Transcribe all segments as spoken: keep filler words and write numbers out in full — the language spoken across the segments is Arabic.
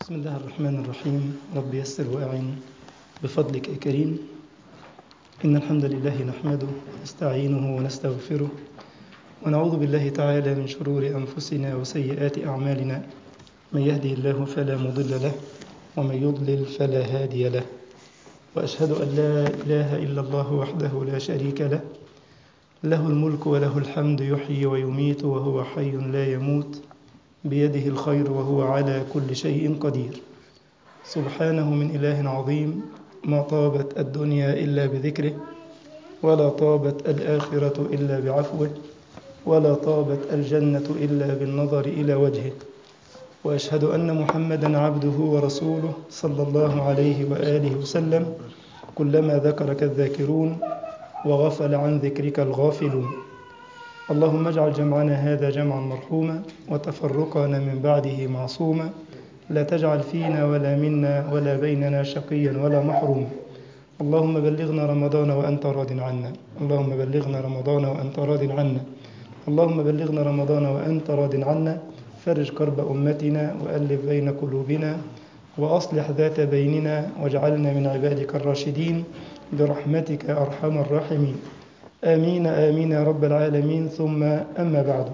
بسم الله الرحمن الرحيم. رب يسر وأعن بفضلك يا كريم. إن الحمد لله نحمده ونستعينه ونستغفره ونعوذ بالله تعالى من شرور أنفسنا وسيئات أعمالنا. من يهدي الله فلا مضل له ومن يضلل فلا هادي له، وأشهد أن لا إله إلا الله وحده لا شريك له، له الملك وله الحمد يحيي ويميت وهو حي لا يموت، بيده الخير وهو على كل شيء قدير. سبحانه من إله عظيم، ما طابت الدنيا إلا بذكره، ولا طابت الآخرة إلا بعفوه، ولا طابت الجنة إلا بالنظر إلى وجهه. وأشهد أن محمدا عبده ورسوله صلى الله عليه وآله وسلم، كلما ذكرك الذاكرون وغفل عن ذكرك الغافلون. اللهم اجعل جمعنا هذا جمعا مرحوما وتفرقنا من بعده معصوما، لا تجعل فينا ولا منا ولا بيننا شقيا ولا محروما. اللهم بلغنا رمضان وأنت راض عنا، اللهم بلغنا رمضان وأنت راض عنا، اللهم بلغنا رمضان وأنت راض عنا. فرج كرب أمتنا وألف بين قلوبنا وأصلح ذات بيننا، واجعلنا من عبادك الراشدين برحمتك أرحم الراحمين. آمين آمين يا رب العالمين. ثم أما بعد،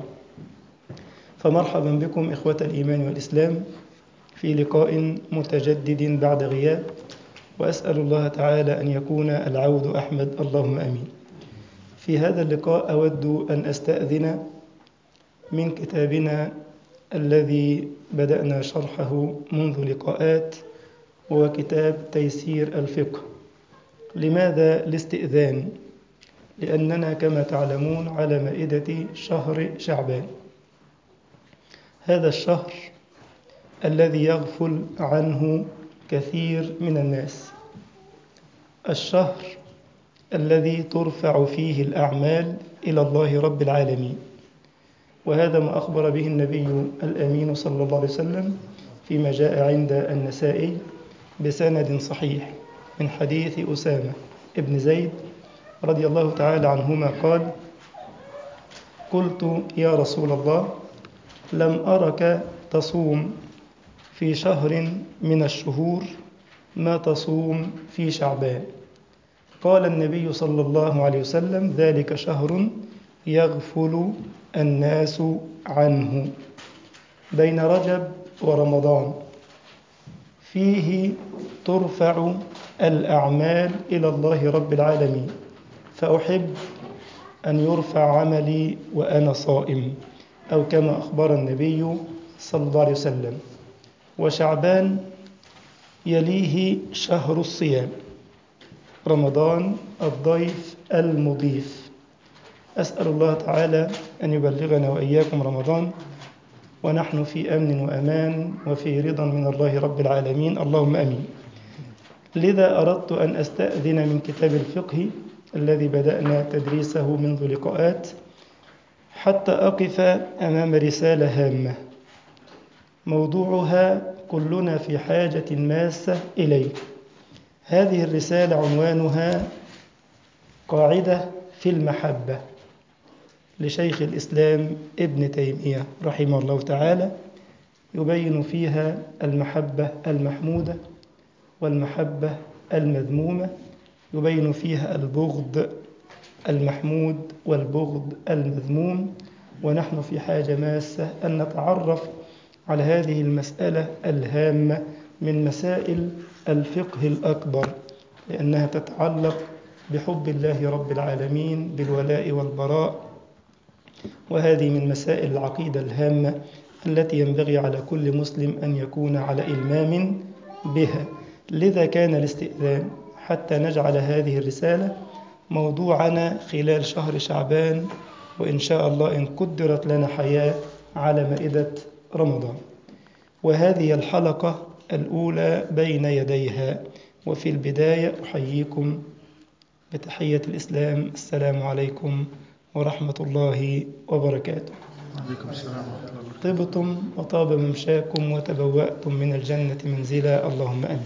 فمرحبا بكم إخوة الإيمان والإسلام في لقاء متجدد بعد غياب، وأسأل الله تعالى أن يكون العود أحمد، اللهم آمين. في هذا اللقاء أود أن أستأذن من كتابنا الذي بدأنا شرحه منذ لقاءات، وهو كتاب تيسير الفقه. لماذا الاستئذان؟ لأننا كما تعلمون على مائدة شهر شعبان، هذا الشهر الذي يغفل عنه كثير من الناس، الشهر الذي ترفع فيه الأعمال إلى الله رب العالمين. وهذا ما أخبر به النبي الأمين صلى الله عليه وسلم فيما جاء عند النسائي بسند صحيح من حديث أسامة ابن زيد رضي الله تعالى عنهما قال: قلت يا رسول الله، لم أرك تصوم في شهر من الشهور ما تصوم في شعبان. قال النبي صلى الله عليه وسلم: ذلك شهر يغفل الناس عنه، بين رجب ورمضان، فيه ترفع الأعمال إلى الله رب العالمين، فأحب أن يرفع عملي وأنا صائم، أو كما أخبر النبي صلى الله عليه وسلم. وشعبان يليه شهر الصيام، رمضان الضيف المضيف. أسأل الله تعالى أن يبلغنا وإياكم رمضان ونحن في أمن وأمان وفي رضا من الله رب العالمين، اللهم أمين. لذا أردت أن أستأذن من كتاب الفقه الذي بدأنا تدريسه منذ لقاءات، حتى أقف أمام رسالة هامة موضوعها كلنا في حاجة ماسة إليه. هذه الرسالة عنوانها قاعدة في المحبة لشيخ الإسلام ابن تيمية رحمه الله تعالى، يبين فيها المحبة المحمودة والمحبة المذمومة، يبين فيها البغض المحمود والبغض المذموم. ونحن في حاجة ماسة أن نتعرف على هذه المسألة الهامة من مسائل الفقه الأكبر، لأنها تتعلق بحب الله رب العالمين بالولاء والبراء، وهذه من مسائل العقيدة الهامة التي ينبغي على كل مسلم أن يكون على إلمام بها. لذا كان الاستئذان حتى نجعل هذه الرسالة موضوعنا خلال شهر شعبان، وإن شاء الله إن قدرت لنا حياة على مائدة رمضان. وهذه الحلقة الأولى بين يديها. وفي البداية أحييكم بتحية الإسلام، السلام عليكم ورحمة الله وبركاته. عليكم السلام ورحمة الله وبركاته. طبتم وطاب ممشاكم وتبوأتم من الجنة منزلا، اللهم آمين.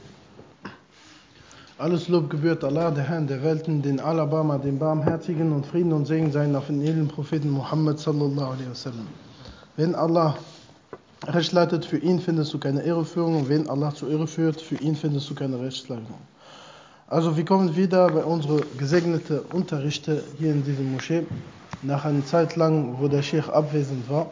Alles Lob gebührt Allah, der Herrn der Welten, den Allerbarmer, den Barmherzigen, und Frieden und Segen seien auf den edlen Propheten Muhammad sallallahu alaihi wasallam. Wenn Allah Recht leitet, für ihn findest du keine Irreführung, und wen Allah zur Irre führt, für ihn findest du keine Rechtsleitung. Also wir kommen wieder bei unseren gesegneten Unterrichte hier in diesem Moschee, nach einer Zeit lang, wo der Sheikh abwesend war.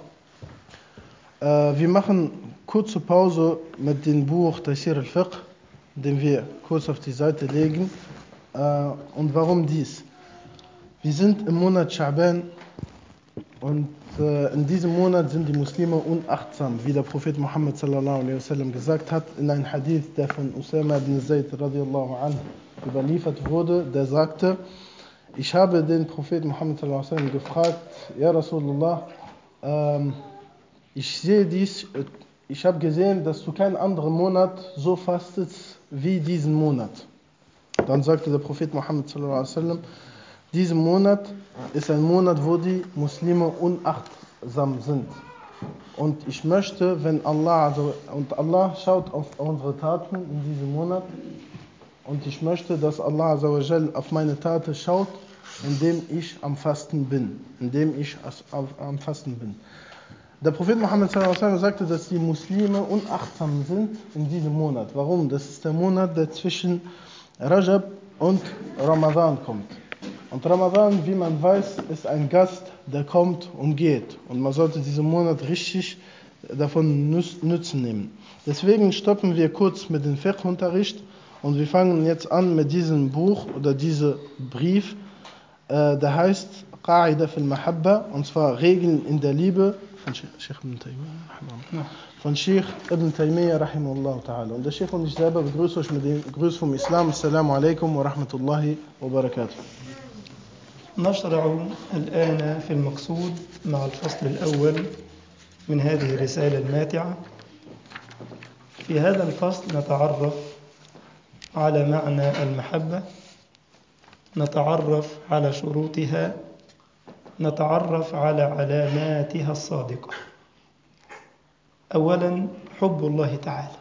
Äh, wir machen kurze Pause mit dem Buch Taysir al-Fiqh, den wir kurz auf die Seite legen. Äh, und warum dies? Wir sind im Monat Scha'ban und äh, in diesem Monat sind die Muslime unachtsam, wie der Prophet Muhammad sallallahu alaihi wasallam gesagt hat, in einem Hadith, der von Usama ibn Zayd radiallahu anhu überliefert wurde, der sagte, ich habe den Prophet Muhammad sallallahu alaihi wasallam gefragt, ja Rasulullah, ähm, ich sehe dies, ich habe gesehen, dass du keinen anderen Monat so fastest wie diesen Monat. Dann sagte der Prophet Muhammad sallallahu alaihi wasallam, dieser Monat ist ein Monat, wo die Muslime unachtsam sind. Und ich möchte, wenn Allah, also, und Allah schaut auf unsere Taten in diesem Monat, und ich möchte, dass Allah auf meine Taten schaut, indem ich am Fasten bin, indem ich am Fasten bin. Der Prophet Muhammad sallallahu alaihi wasallam sagte, dass die Muslime unachtsam sind in diesem Monat. Warum? Das ist der Monat, der zwischen Rajab und Ramadan kommt. Und Ramadan, wie man weiß, ist ein Gast, der kommt und geht. Und man sollte diesen Monat richtig davon Nutzen nehmen. Deswegen stoppen wir kurz mit dem Fiqh-Unterricht und wir fangen jetzt an mit diesem Buch oder diesem Brief, äh, der heißt Qa'ida fil Mahabba, und zwar Regeln in der Liebe von Sheikh Ibn Taymiyyah, von Sheikh Ibn Taymiyyah rahimahullah ta'ala. Und der Sheikh und ich selber begrüßen euch mit dem Gruß vom Islam. Assalamu alaikum wa rahmatullahi wa barakatuh. نشرع الآن في المقصود مع الفصل الأول من هذه الرسالة الماتعة. في هذا الفصل نتعرف على معنى المحبة، نتعرف على شروطها، نتعرف على علاماتها الصادقة. أولا، حب الله تعالى.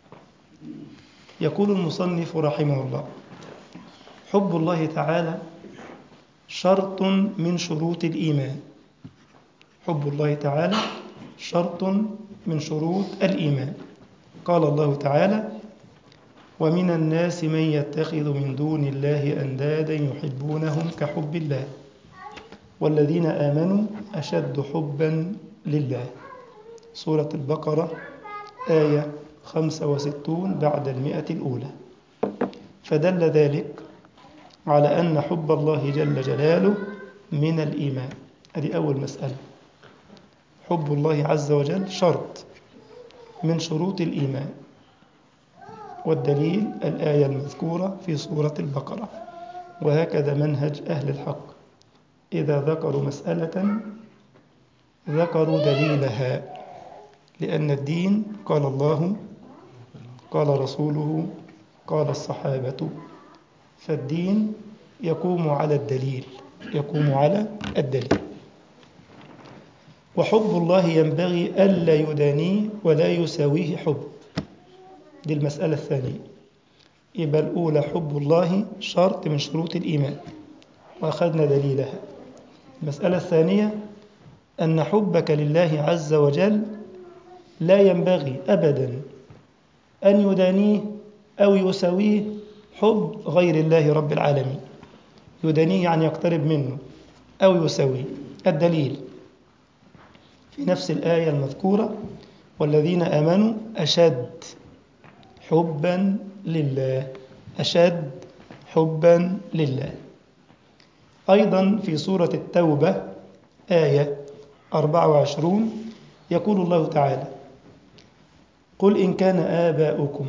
يقول المصنف رحمه الله: حب الله تعالى شرط من شروط الإيمان. حب الله تعالى شرط من شروط الإيمان. قال الله تعالى: ومن الناس من يتخذ من دون الله أندادا يحبونهم كحب الله والذين آمنوا أشد حبا لله. سورة البقرة آية خمسة وستون بعد المئة الأولى. فدل ذلك على أن حب الله جل جلاله من الإيمان. هذه أول مسألة. حب الله عز وجل شرط من شروط الإيمان، والدليل الآية المذكورة في سورة البقرة. وهكذا منهج أهل الحق، إذا ذكروا مسألة ذكروا دليلها، لأن الدين قال الله، قال رسوله، قال الصحابة، فالدين يقوم على الدليل، يقوم على الدليل. وحب الله ينبغي ألا يدانيه ولا يساويه حب. دي المسألة الثانية. يبقى الأولى حب الله شرط من شروط الإيمان وأخذنا دليلها. المسألة الثانية أن حبك لله عز وجل لا ينبغي أبدا أن يدانيه أو يساويه حب غير الله رب العالمين. يدانيه يعني يقترب منه أو يساويه. الدليل في نفس الآية المذكورة: والذين آمنوا أشد حبا لله. أشد حبا لله. أيضا في سورة التوبة آية أربعة وعشرين يقول الله تعالى: قل إن كان آباؤكم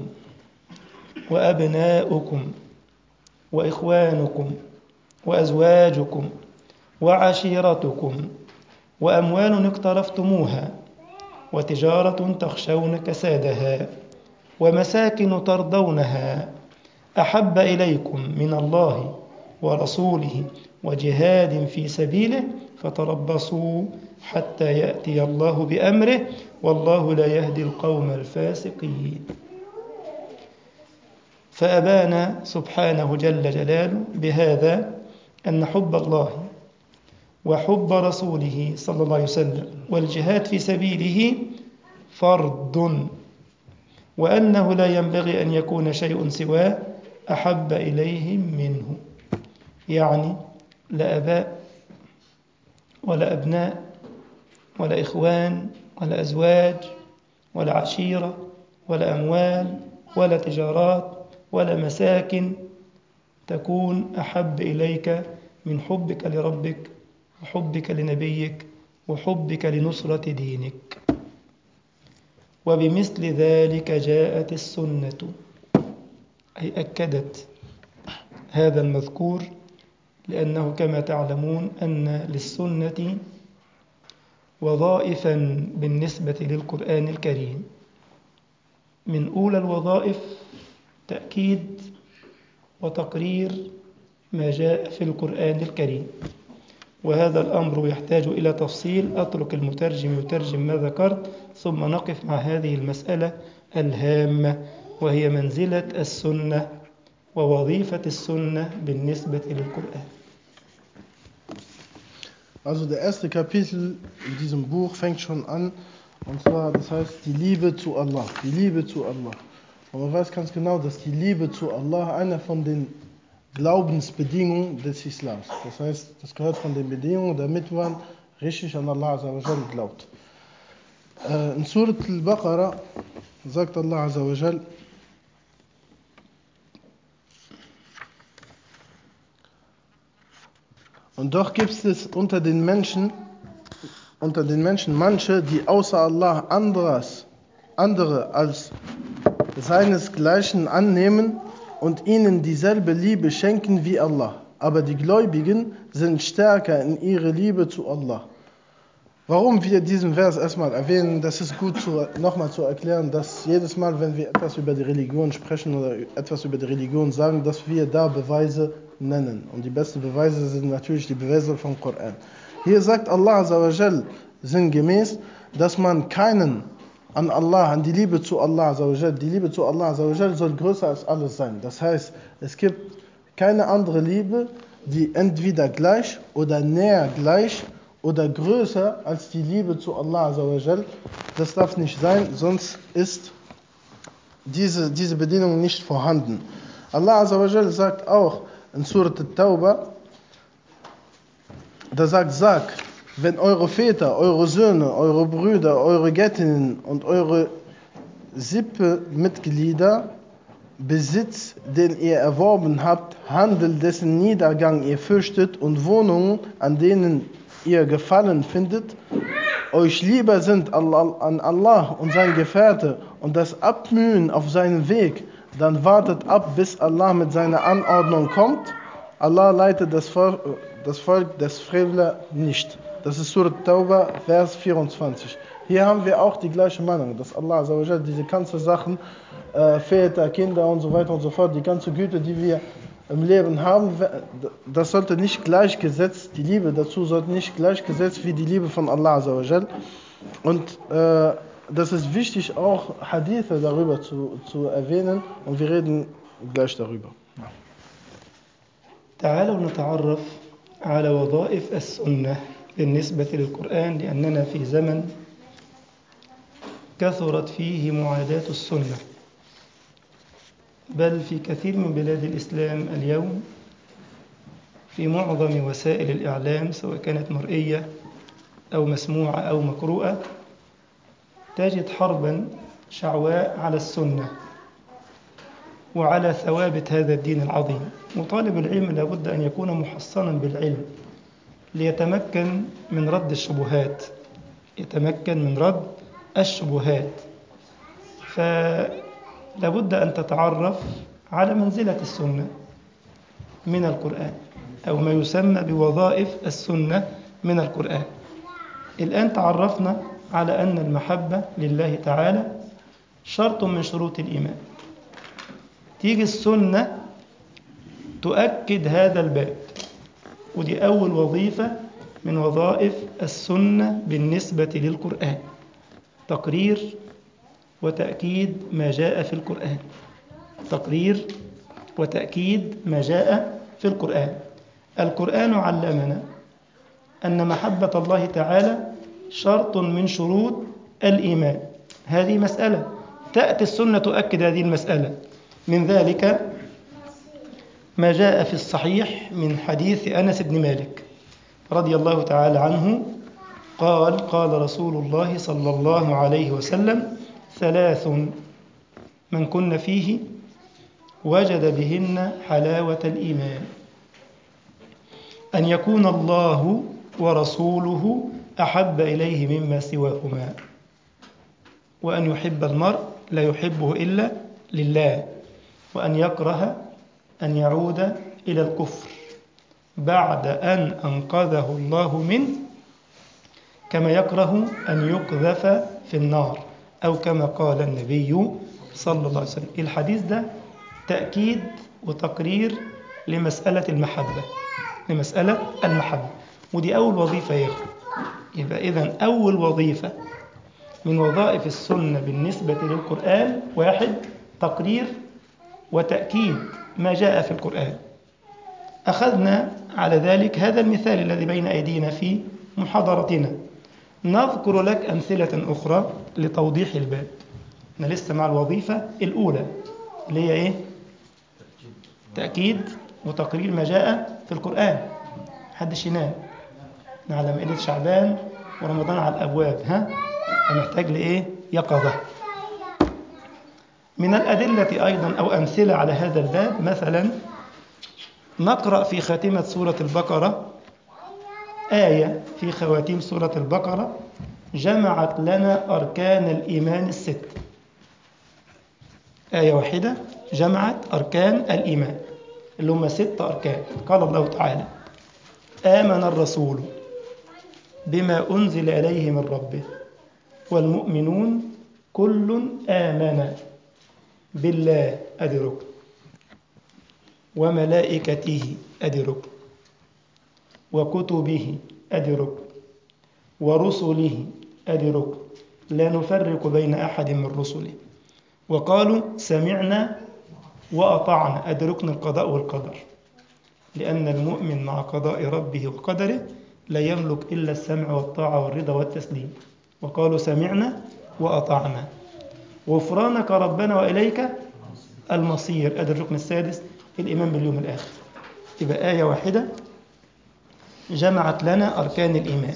وأبناؤكم وإخوانكم وأزواجكم وعشيرتكم وأموال اقترفتموها وتجارة تخشون كسادها ومساكن ترضونها أحب إليكم من الله ورسوله وجهاد في سبيله فتربصوا حتى يأتي الله بأمره والله لا يهدي القوم الفاسقين. فأبان سبحانه جل جلاله بهذا أن حب الله وحب رسوله صلى الله عليه وسلم والجهاد في سبيله فرد، وأنه لا ينبغي أن يكون شيء سواه أحب إليهم منه. يعني لا أباء ولا أبناء ولا إخوان ولا أزواج ولا عشيرة ولا أموال ولا تجارات ولا مساكن تكون أحب إليك من حبك لربك وحبك لنبيك وحبك لنصرة دينك. وبمثل ذلك جاءت السنة، أي أكدت هذا المذكور، لأنه كما تعلمون أن للسنة وظائفا بالنسبة للقرآن الكريم. من أولى الوظائف تأكيد وتقرير ما جاء في القرآن الكريم، وهذا الأمر يحتاج إلى تفصيل. أترك المترجم يترجم ما ذكرت، ثم نقف مع هذه المسألة الهامة، وهي منزلة السنة ووظيفة السنة بالنسبة للقرآن. Also der erste Kapitel in diesem Buch fängt schon an, und zwar, das heißt, die Liebe zu Allah, die Liebe zu Allah. Und man weiß ganz genau, dass die Liebe zu Allah einer von den Glaubensbedingungen des Islams. Das heißt, das gehört von den Bedingungen, damit man richtig an Allah Azza wa Jal glaubt. Äh, in Surat al-Baqarah sagt Allah Azza wa Jal: Und doch gibt es unter den Menschen, unter den Menschen manche, die außer Allah anderes, andere als seinesgleichen annehmen und ihnen dieselbe Liebe schenken wie Allah. Aber die Gläubigen sind stärker in ihrer Liebe zu Allah. Warum wir diesen Vers erstmal erwähnen, das ist gut zu, nochmal zu erklären, dass jedes Mal, wenn wir etwas über die Religion sprechen oder etwas über die Religion sagen, dass wir da Beweise nennen. Und die besten Beweise sind natürlich die Beweise vom Koran. Hier sagt Allah Azza wa Jal sinngemäß, dass man keinen an Allah, an die Liebe zu Allah Azza wa Jal, die Liebe zu Allah Azza wa Jal soll größer als alles sein. Das heißt, es gibt keine andere Liebe, die entweder gleich oder näher gleich oder größer als die Liebe zu Allah Azza wa Jal. Das darf nicht sein, sonst ist diese, diese Bedingung nicht vorhanden. Allah Azza wa Jal sagt auch in Surat al-Tawbah, da sagt, sag, wenn eure Väter, eure Söhne, eure Brüder, eure Göttinnen und eure Sippemitglieder Besitz, den ihr erworben habt, Handel, dessen Niedergang ihr fürchtet und Wohnungen, an denen ihr Gefallen findet, euch lieber sind an Allah und sein Gefährte und das Abmühen auf seinen Weg, dann wartet ab, bis Allah mit seiner Anordnung kommt. Allah leitet das Volk, das Volk des Frevler nicht. Das ist Surat Tauba, Vers vierundzwanzig. Hier haben wir auch die gleiche Meinung, dass Allah diese ganzen Sachen, äh, Väter, Kinder und so weiter und so fort, die ganze Güte, die wir im Leben haben, das sollte nicht gleichgesetzt, die Liebe dazu sollte nicht gleichgesetzt wie die Liebe von Allah Azza wa Jal. Und äh, das ist wichtig, auch Hadithe darüber zu, zu erwähnen, und wir reden gleich darüber. تعالوا نتعرف على وظائف السنة بالنسبة للقرآن، لأننا في زمن كثرت فيه معاداة السنة، بل في كثير من بلاد الإسلام اليوم في معظم وسائل الإعلام سواء كانت مرئية أو مسموعة أو مقروءة تجد حربا شعواء على السنة وعلى ثوابت هذا الدين العظيم. وطالب العلم لابد أن يكون محصنا بالعلم ليتمكن من رد الشبهات يتمكن من رد الشبهات فلابد أن تتعرف على منزلة السنة من القرآن، أو ما يسمى بوظائف السنة من القرآن. الآن تعرفنا على أن المحبة لله تعالى شرط من شروط الإيمان. تيجي السنة تؤكد هذا الباب، ودي أول وظيفة من وظائف السنة بالنسبة للقرآن، تقرير وتأكيد ما جاء في القرآن. تقرير وتأكيد ما جاء في القرآن. القرآن علمنا أن محبة الله تعالى شرط من شروط الإيمان. هذه مسألة، تأتي السنة تؤكد هذه المسألة. من ذلك ما جاء في الصحيح من حديث أنس بن مالك رضي الله تعالى عنه قال قال رسول الله صلى الله عليه وسلم: ثلاث من كن فيه وجد بهن حلاوة الإيمان: أن يكون الله ورسوله أحب إليه مما سواهما، وأن يحب المرء لا يحبه إلا لله، وأن يكره أن يعود إلى الكفر بعد أن أنقذه الله منه، كما يكره أن يقذف في النار، أو كما قال النبي صلى الله عليه وسلم. الحديث ده تأكيد وتقرير لمسألة المحبة، لمسألة المحبة، ودي أول وظيفة يا أخوة. يبقى إذن أول وظيفة من وظائف السنة بالنسبة للقرآن: واحد، تقرير وتأكيد ما جاء في القرآن. أخذنا على ذلك هذا المثال الذي بين أيدينا في محاضرتنا. نذكر لك أمثلة أخرى لتوضيح الباب. احنا لسه مع الوظيفة الأولى اللي هي إيه؟ تأكيد وتقرير ما جاء في القرآن. محدش ينام، على مائدة شعبان ورمضان على الأبواب، ها؟ فنحتاج لإيه؟ يقظة. من الأدلة أيضا أو أمثلة على هذا الباب، مثلا نقرأ في خاتمة سورة البقرة آية في خواتيم سورة البقرة جمعت لنا أركان الإيمان الست. آية واحدة جمعت أركان الإيمان اللي هم ست أركان. قال الله تعالى: آمن الرسول بما أنزل إليه من ربه والمؤمنون كل آمن بالله، أدي ركن، وملائكته، أدي ركن، وكتبه، أدي ركن، ورسله، أدي ركن، لا نفرق بين أحد من رسله، وقالوا سمعنا وأطعنا، أدي ركن القضاء والقدر، لأن المؤمن مع قضاء ربه وقدره لا يملك إلا السمع والطاعة والرضا والتسليم. وقالوا سمعنا وأطعنا، غفرانك ربنا وإليك المصير، أدي الركن السادس، الإيمان باليوم الآخر. يبقى آية واحدة جمعت لنا أركان الإيمان.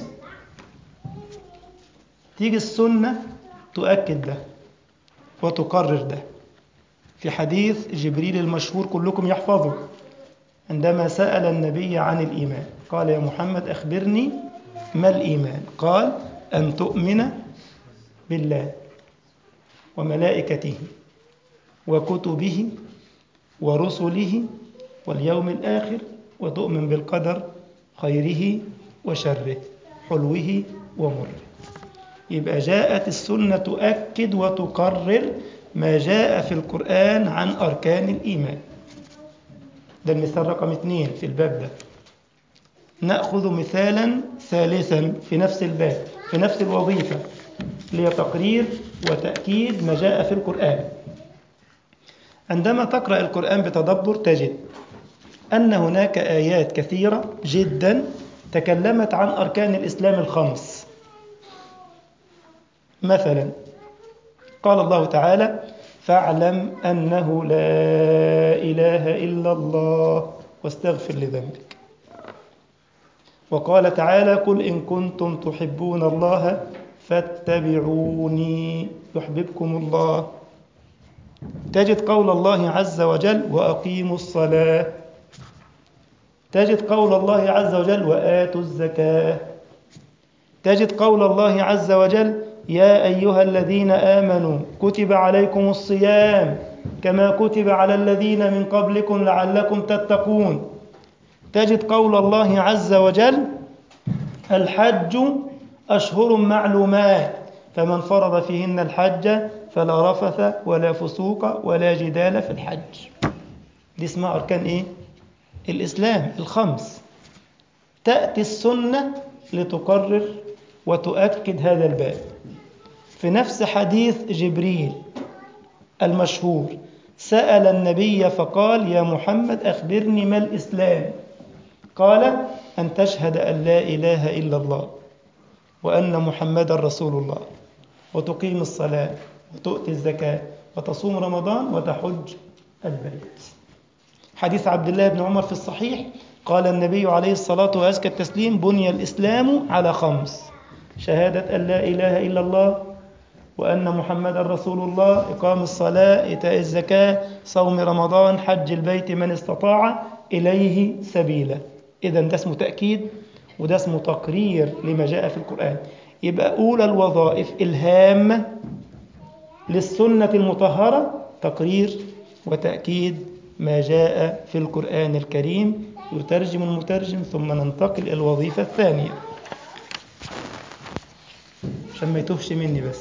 تيجي السنة تؤكد ده وتقرر ده في حديث جبريل المشهور كلكم يحفظه، عندما سأل النبي عن الإيمان قال: يا محمد أخبرني ما الإيمان؟ قال: أن تؤمن بالله وملائكته وكتبه ورسله واليوم الآخر، وتؤمن بالقدر خيره وشره، حلوه ومره. يبقى جاءت السنة تؤكد وتقرر ما جاء في القرآن عن أركان الإيمان. ده المثال رقم اثنين في الباب ده. نأخذ مثالا ثالثا في نفس الباب، في نفس الوظيفة، اللي هي تقرير وتأكيد ما جاء في القرآن. عندما تقرأ القرآن بتدبر تجد أن هناك آيات كثيرة جدا تكلمت عن أركان الإسلام الخمس. مثلا قال الله تعالى: فاعلم أنه لا إله إلا الله واستغفر لذنبك. وقال تعالى: قل إن كنتم تحبون الله فاتبعوني يحببكم الله. تجد قول الله عز وجل: وأقيموا الصلاة. تجد قول الله عز وجل: وآتوا الزكاة. تجد قول الله عز وجل: يا أيها الذين آمنوا كتب عليكم الصيام كما كتب على الذين من قبلكم لعلكم تتقون. تجد قول الله عز وجل: الحج أشهر معلومات فمن فرض فيهن الحج فلا رفث ولا فسوق ولا جدال في الحج. دي اسمها أركان إيه؟ الإسلام الخمس. تأتي السنة لتقرر وتؤكد هذا الباب. في نفس حديث جبريل المشهور سأل النبي فقال: يا محمد أخبرني ما الإسلام؟ قال: أن تشهد أن لا إله إلا الله وأن محمدا رسول الله وتقيم الصلاة وتؤتي الزكاة وتصوم رمضان وتحج البيت. حديث عبد الله بن عمر في الصحيح قال النبي عليه الصلاة وأزكى التسليم: بني الإسلام على خمس: شهادة أن لا إله إلا الله وأن محمد رسول الله، إقام الصلاة، إيتاء الزكاة، صوم رمضان، حج البيت من استطاع إليه سبيلا. إذن ده اسمه تأكيد وده اسمه تقرير لما جاء في القرآن. يبقى أولى الوظائف الهامة للسنة المطهرة تقرير وتأكيد ما جاء في القرآن الكريم. يترجم المترجم ثم ننتقل إلى الوظيفة الثانية عشان ما يتوهش مني بس.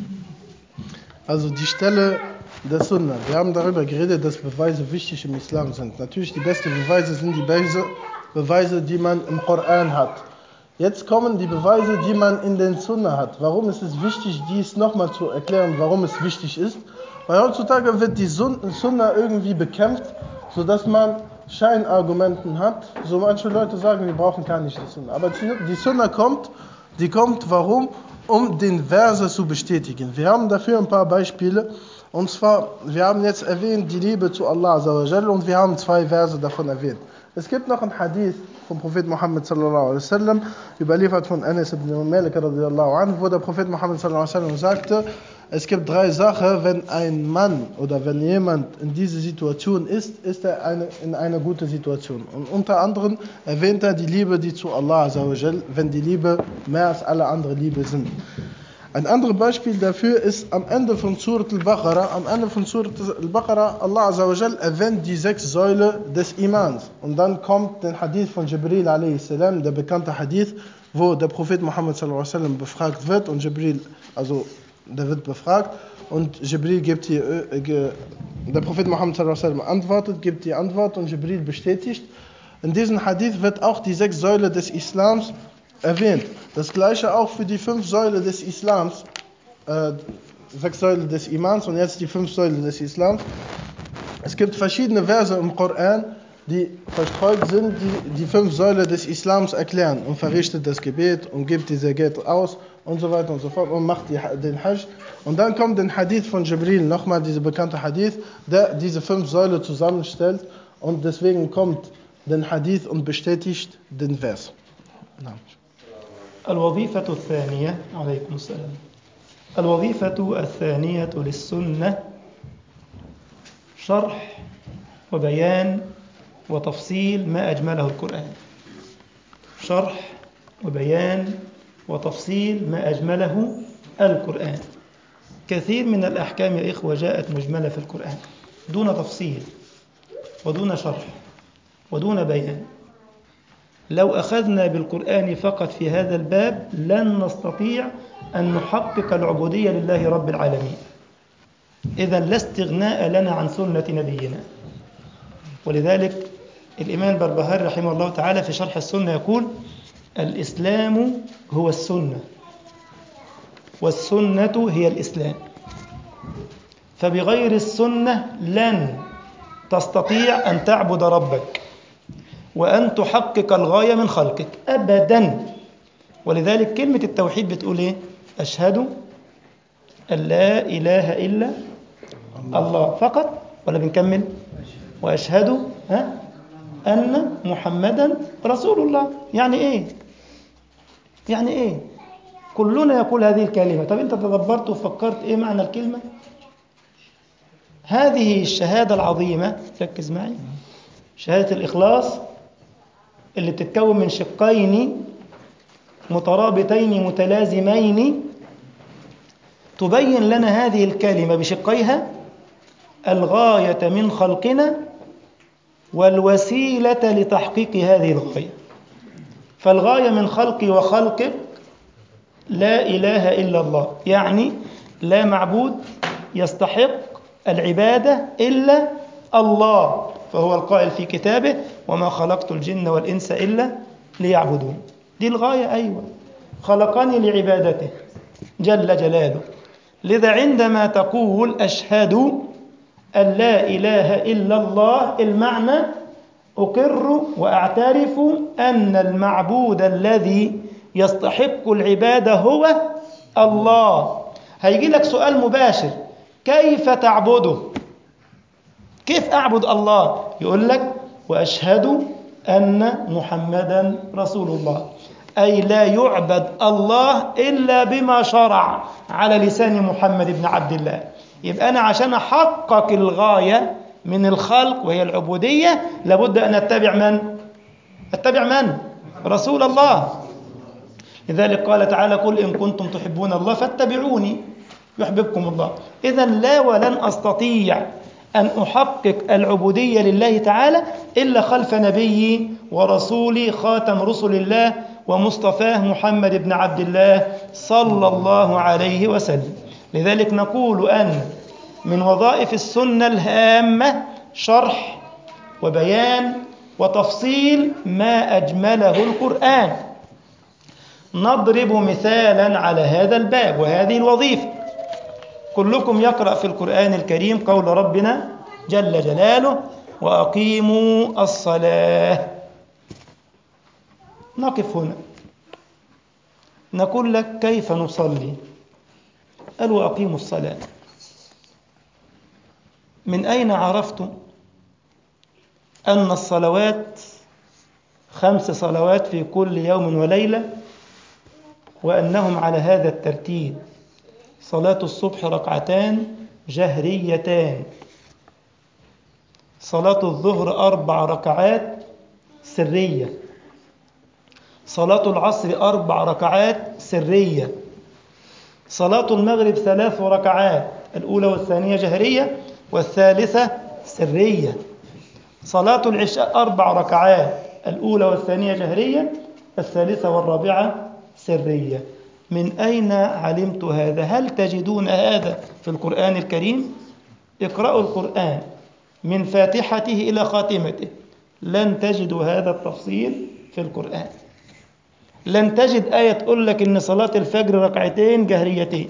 Also die Stelle der Sunna. Wir haben darüber geredet, dass Beweise wichtig im Islam sind. Natürlich die besten Beweise sind die Beweise, die man im Koran hat. Jetzt kommen die Beweise, die man in den Sunna hat. Warum ist es wichtig, dies nochmal zu erklären, warum es wichtig ist? Weil heutzutage wird die Sunna irgendwie bekämpft, sodass man Scheinargumenten hat. So manche Leute sagen, wir brauchen gar nicht die Sunna. Aber die Sunna kommt, die kommt warum? Um den Verse zu bestätigen. Wir haben dafür ein paar Beispiele. Und zwar, wir haben jetzt erwähnt die Liebe zu Allah Azza wa Jalla und wir haben zwei Verse davon erwähnt. Es gibt noch ein Hadith vom Prophet Muhammad sallallahu alaihi wasallam, überliefert von Anas ibn Malik radiyallahu anhu, wo der Prophet Muhammad sallallahu alaihi wasallam sagte, es gibt drei Sachen, wenn ein Mann oder wenn jemand in dieser Situation ist, ist er eine, in einer guten Situation. Und unter anderem erwähnt er die Liebe, die zu Allah Azza wa Jalla, wenn die Liebe mehr als alle andere Liebe sind. Ein anderes Beispiel dafür ist am Ende von Surat al-Baqarah. Am Ende von Surat al-Baqarah, Allah Azza wa Jal erwähnt die sechs Säulen des Imans. Und dann kommt der Hadith von Jibril a.s., der bekannte Hadith, wo der Prophet Muhammad sallallahu alaihi wasallam befragt wird. Und Jibril, also der wird befragt. Und Jibril gibt die, äh, der Prophet Muhammad sallallahu alaihi wasallam antwortet, gibt die Antwort und Jibril bestätigt. In diesem Hadith wird auch die sechs Säulen des Islams erwähnt. Das gleiche auch für die fünf Säulen des Islams, äh, sechs Säulen des Imans und jetzt die fünf Säulen des Islams. Es gibt verschiedene Verse im Koran, die verstreut sind, die die fünf Säulen des Islams erklären und verrichtet das Gebet und gibt die Zakat aus und so weiter und so fort und macht die, den Hajj. Und dann kommt der Hadith von Jibril, nochmal dieser bekannte Hadith, der diese fünf Säulen zusammenstellt und deswegen kommt der Hadith und bestätigt den Vers. Nein. الوظيفة الثانية عليكم السلام الوظيفة الثانية للسنة شرح وبيان وتفصيل ما أجمله القرآن. شرح وبيان وتفصيل ما أجمله القرآن. كثير من الأحكام يا إخوة جاءت مجملة في القرآن دون تفصيل ودون شرح ودون بيان. لو أخذنا بالقرآن فقط في هذا الباب لن نستطيع أن نحقق العبودية لله رب العالمين. إذن لا استغناء لنا عن سنة نبينا. ولذلك الإمام البربهاري رحمه الله تعالى في شرح السنة يقول: الإسلام هو السنة والسنة هي الإسلام، فبغير السنة لن تستطيع أن تعبد ربك وأن تحقق الغاية من خلقك أبدا. ولذلك كلمة التوحيد بتقول إيه؟ أشهد أن لا إله إلا الله فقط، ولا بنكمل؟ وأشهد ها أن محمدا رسول الله. يعني إيه؟ يعني إيه؟ كلنا يقول هذه الكلمة. طب أنت تدبرت وفكرت إيه معنى الكلمة؟ هذه الشهادة العظيمة، ركز معي، شهادة الإخلاص اللي بتتكون من شقين مترابطين متلازمين، تبين لنا هذه الكلمة بشقيها الغاية من خلقنا والوسيلة لتحقيق هذه الغاية. فالغاية من خلقي وخلقك لا إله إلا الله، يعني لا معبود يستحق العبادة إلا الله، فهو القائل في كتابه: وما خلقت الجن والإنس إلا ليعبدون. دي الغاية، أيوة، خلقني لعبادته جل جلاله. لذا عندما تقول أشهد أن لا إله إلا الله، المعنى أقر وأعترف أن المعبود الذي يستحق العبادة هو الله. هيجي لك سؤال مباشر: كيف تعبده؟ كيف أعبد الله؟ يقول لك: وأشهد أن محمدا رسول الله، أي لا يعبد الله إلا بما شرع على لسان محمد بن عبد الله. يبقى أنا عشان أحقق الغاية من الخلق وهي العبودية لابد أن أتبع من؟ أتبع من؟ رسول الله. لذلك قال تعالى: قل إن كنتم تحبون الله فاتبعوني يحببكم الله. إذن لا ولن أستطيع أن أحقق العبودية لله تعالى إلا خلف نبيي ورسولي خاتم رسل الله ومصطفاه محمد بن عبد الله صلى الله عليه وسلم. لذلك نقول أن من وظائف السنة الهامة شرح وبيان وتفصيل ما أجمله القرآن. نضرب مثالا على هذا الباب وهذه الوظيفة. كلكم يقرأ في القرآن الكريم قول ربنا جل جلاله: وأقيموا الصلاة. نقف هنا نقول لك: كيف نصلي؟ قال: وأقيموا الصلاة. من أين عرفتم أن الصلوات خمس صلوات في كل يوم وليلة، وأنهم على هذا الترتيب: صلاة الصبح ركعتان جهريتان، صلاة الظهر أربع ركعات سرية، صلاة العصر أربع ركعات سرية، صلاة المغرب ثلاث ركعات، الأولى والثانية جهرية والثالثة سرية، صلاة العشاء أربع ركعات، الأولى والثانية جهرية، الثالثة والرابعة سرية. من أين علمت هذا؟ هل تجدون هذا في القرآن الكريم؟ اقرأوا القرآن من فاتحته إلى خاتمته، لن تجدوا هذا التفصيل في القرآن. لن تجد آية تقول لك إن صلاة الفجر ركعتين جهريتين،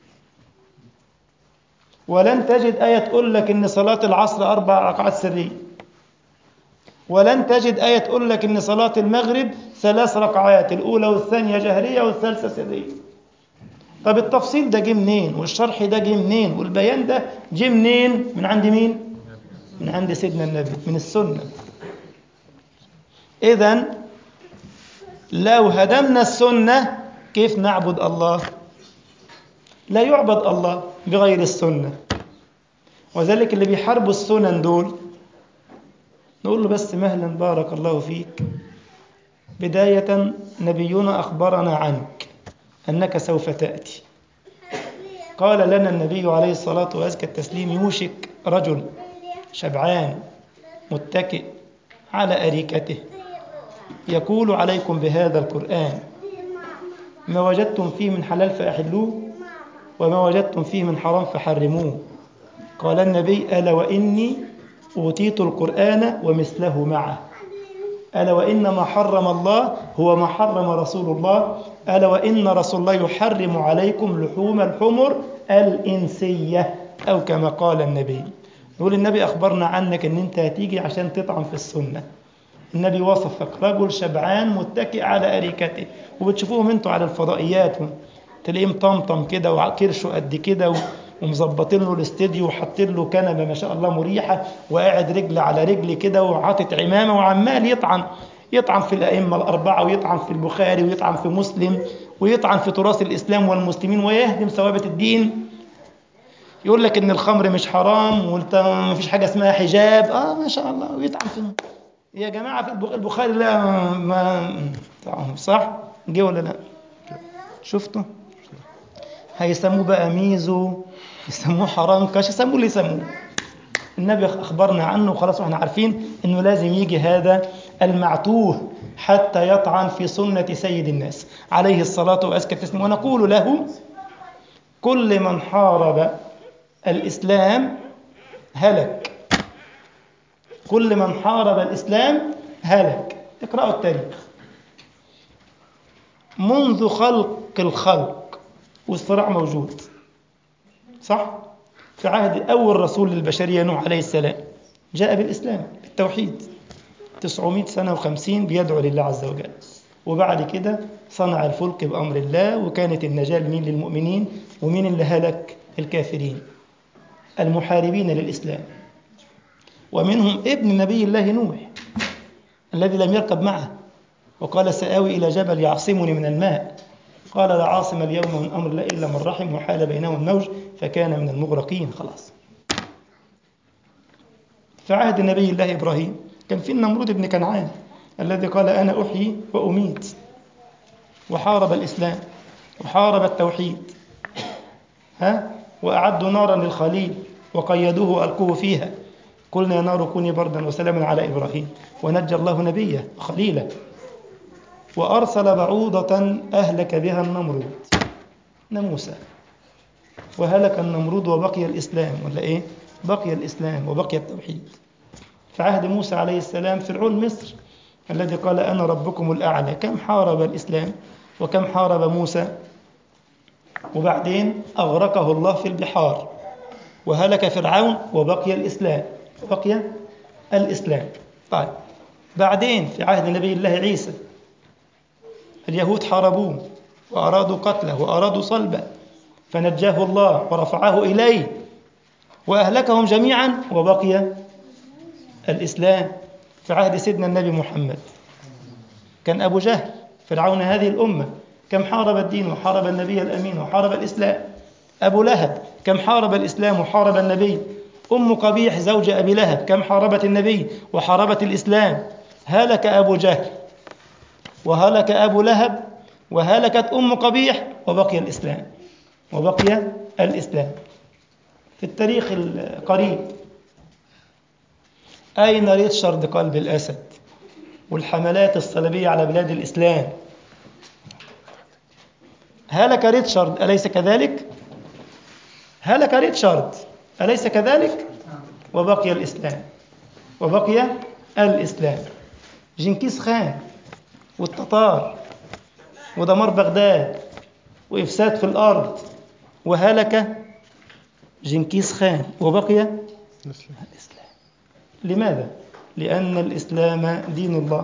ولن تجد آية تقول لك إن صلاة العصر أربع ركعات سرية، ولن تجد آية تقول لك إن صلاة المغرب ثلاث ركعات، الأولى والثانية جهرية والثالثة سرية. طب التفصيل ده جه منين؟ والشرح ده جه منين؟ والبيان ده جه منين؟ من عند مين؟ من عند سيدنا النبي، من السنة. إذن لو هدمنا السنة كيف نعبد الله؟ لا يعبد الله بغير السنة. وذلك اللي بيحاربوا السنن دول نقول له: بس مهلا بارك الله فيك، بداية نبينا أخبرنا عنك أنك سوف تأتي. قال لنا النبي عليه الصلاة وأزكى التسليم: يوشك رجل شبعان متكئ على أريكته يقول عليكم بهذا القرآن، ما وجدتم فيه من حلال فأحلوه وما وجدتم فيه من حرام فحرموه. قال النبي: ألا وإني أوتيت القرآن ومثله معه، ألا وإن ما حرم الله هو ما حرم رسول الله، ألا وإن رسول الله يحرم عليكم لحوم الحمر الإنسية، أو كما قال النبي. نقول النبي أخبرنا عنك أن أنت هتيجي عشان تطعن في السنة. النبي وصفك رجل شبعان متكئ على أريكته، وبتشوفوهم انتوا على الفضائيات تلاقيه مطمطم كده وكرشه قد كده ومظبطين له الاستديو وحاطين له كنبه ما شاء الله مريحه، وقاعد رجل على رجل كده وعاطط عمامه وعمال يطعن يطعن في الائمه الاربعه، ويطعن في البخاري، ويطعن في مسلم، ويطعن في تراث الاسلام والمسلمين، ويهدم ثوابت الدين. يقول لك ان الخمر مش حرام وما فيش حاجه اسمها حجاب، اه ما شاء الله، ويطعن في يا جماعه في البخاري. لا ما صح جه ولا لا؟ شفتوا؟ هيسموه بقى ميزو، يسموه حرنكش، يسموه اللي يسموه. النبي أخبرنا عنه وخلاص، واحنا عارفين إنه لازم يجي هذا المعتوه حتى يطعن في سنة سيد الناس عليه الصلاة وأزكى التسليم. ونقول له: كل من حارب الإسلام هلك، كل من حارب الإسلام هلك. اقرأوا التاريخ منذ خلق الخلق والصراع موجود، صح؟ في عهد أول رسول للبشرية نوح عليه السلام جاء بالإسلام بالتوحيد، تسعمائة سنة وخمسين بيدعو لله عز وجل، وبعد كده صنع الفلك بأمر الله، وكانت النجاة لمين؟ للمؤمنين. ومين اللي هلك؟ الكافرين المحاربين للإسلام. ومنهم ابن نبي الله نوح الذي لم يركب معه، وقال سآوي إلى جبل يعصمني من الماء، قال لا عاصم اليوم من أمر الله إلا من رحم وحال بينهم الموج فكان من المغرقين. خلاص. في عهد نبي الله إبراهيم كان في النمرود بن كنعان الذي قال أنا أحيي وأميت، وحارب الإسلام وحارب التوحيد، ها وأعدوا نارا للخليل وقيدوه وألقوه فيها، قلنا يا نار كوني بردا وسلاما على إبراهيم، ونجى الله نبيه خليله. وأرسل بعوضة أهلك بها النمرود، نموسى، وهلك النمرود وبقي الإسلام. ولا إيه؟ بقي الإسلام وبقي التوحيد. في عهد موسى عليه السلام فرعون مصر الذي قال أنا ربكم الأعلى، كم حارب الإسلام وكم حارب موسى، وبعدين أغرقه الله في البحار، وهلك فرعون وبقي الإسلام وبقي الإسلام. طيب بعدين في عهد نبي الله عيسى اليهود حاربوه وأرادوا قتله وأرادوا صلبه، فنجاه الله ورفعه إليه وأهلكهم جميعا وبقي الإسلام. في عهد سيدنا النبي محمد كان أبو جهل فرعون هذه الأمة، كم حارب الدين وحارب النبي الأمين وحارب الإسلام. أبو لهب كم حارب الإسلام وحارب النبي. أم قبيح زوج أبي لهب كم حاربت النبي وحاربت الإسلام. هلك أبو جهل وهلك أبو لهب وهلكت أم قبيح وبقي الإسلام وبقي الإسلام. في التاريخ القريب أين ريتشارد قلب الأسد والحملات الصليبية على بلاد الإسلام؟ هلك ريتشارد أليس كذلك؟ هلك ريتشارد أليس كذلك؟ وبقي الإسلام وبقي الإسلام. جنكيز خان والتتار ودمار بغداد وإفساد في الأرض، وهلك جنكيز خان وبقي الإسلام. لماذا؟ لأن الإسلام دين الله.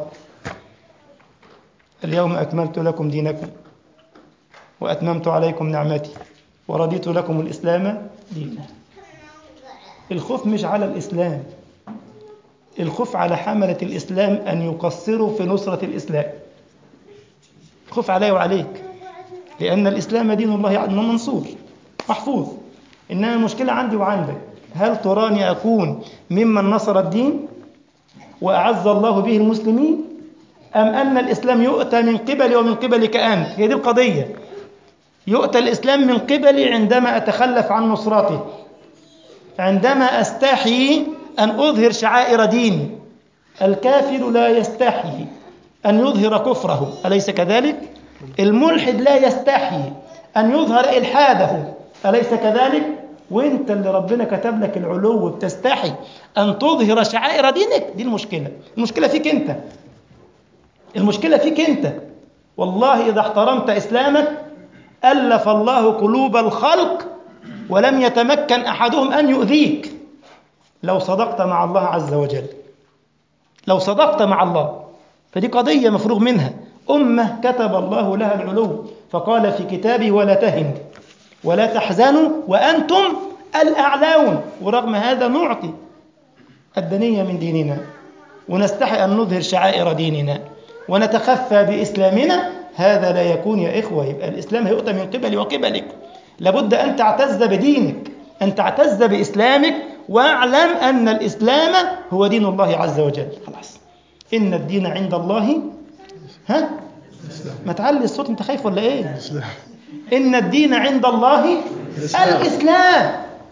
اليوم أكملت لكم دينكم وأتممت عليكم نعمتي ورضيت لكم الإسلام دينا. الخوف مش على الإسلام، الخوف على حملة الإسلام أن يقصروا في نصرة الإسلام. خوف علي وعليك، لأن الإسلام دين الله منصور محفوظ. إنما المشكلة عندي وعندك، هل تراني أكون ممن نصر الدين وأعز الله به المسلمين، أم أن الإسلام يؤتى من قبلي ومن قبلك أنت؟ هي دي القضية. يؤتى الإسلام من قبلي عندما أتخلف عن نصرته، عندما أستحي أن أظهر شعائر ديني. الكافر لا يستحي أن يظهر كفره، أليس كذلك؟ الملحد لا يستحي أن يظهر إلحاده، أليس كذلك؟ وانت اللي ربنا كتب لك العلو بتستحي أن تظهر شعائر دينك. دي المشكلة. المشكلة فيك انت، المشكلة فيك انت. والله إذا احترمت إسلامك ألف الله قلوب الخلق ولم يتمكن أحدهم أن يؤذيك لو صدقت مع الله عز وجل، لو صدقت مع الله. فدي قضية مفروغ منها. أمة كتب الله لها العلو، فقال في كتابه ولا تهنوا ولا تحزنوا وأنتم الأعلون. ورغم هذا نعطي الدنية من ديننا ونستحي أن نظهر شعائر ديننا ونتخفى بإسلامنا. هذا لا يكون يا إخوة. يبقى الإسلام هيؤتى من قبلي وقبلك. لابد أن تعتز بدينك، أن تعتز بإسلامك، واعلم أن الإسلام هو دين الله عز وجل. خلاص. إن الدين عند الله ها ما تعلي الصوت، انت خايف ولا ايه؟ إن الدين عند الله الإسلام, الإسلام.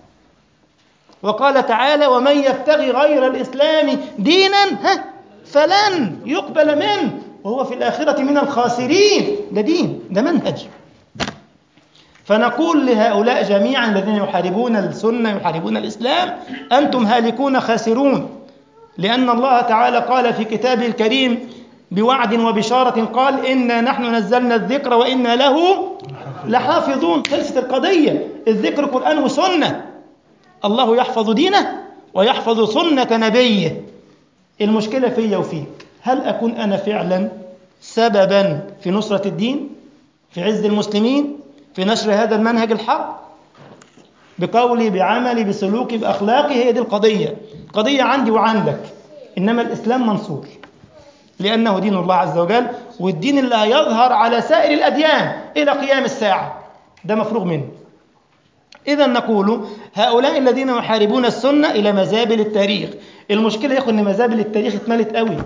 وقال تعالى ومن يبتغي غير الإسلام دينا ها فلن يقبل منه وهو في الآخرة من الخاسرين. ده دين، ده منهج. فنقول لهؤلاء جميعا الذين يحاربون السنة يحاربون الإسلام أنتم هالكون خاسرون، لأن الله تعالى قال في كتابه الكريم بوعد وبشارة قال إنا نحن نزلنا الذكر وإنا له لحافظون. خلصت القضية. الذكر قرآن وسنة. الله يحفظ دينه ويحفظ سنة نبيه. المشكلة فيا وفيك، هل أكون أنا فعلا سببا في نصرة الدين، في عز المسلمين، في نشر هذا المنهج الحق، بقولي بعملي بسلوكي بأخلاقي. هي دي القضية، قضية عندي وعندك. إنما الإسلام منصور لأنه دين الله عز وجل، والدين اللي هيظهر على سائر الأديان إلى قيام الساعة، ده مفروغ منه. إذا نقول هؤلاء الذين يحاربون السنة إلى مزابل التاريخ. المشكلة يا أخو إن مزابل التاريخ اتملت قوي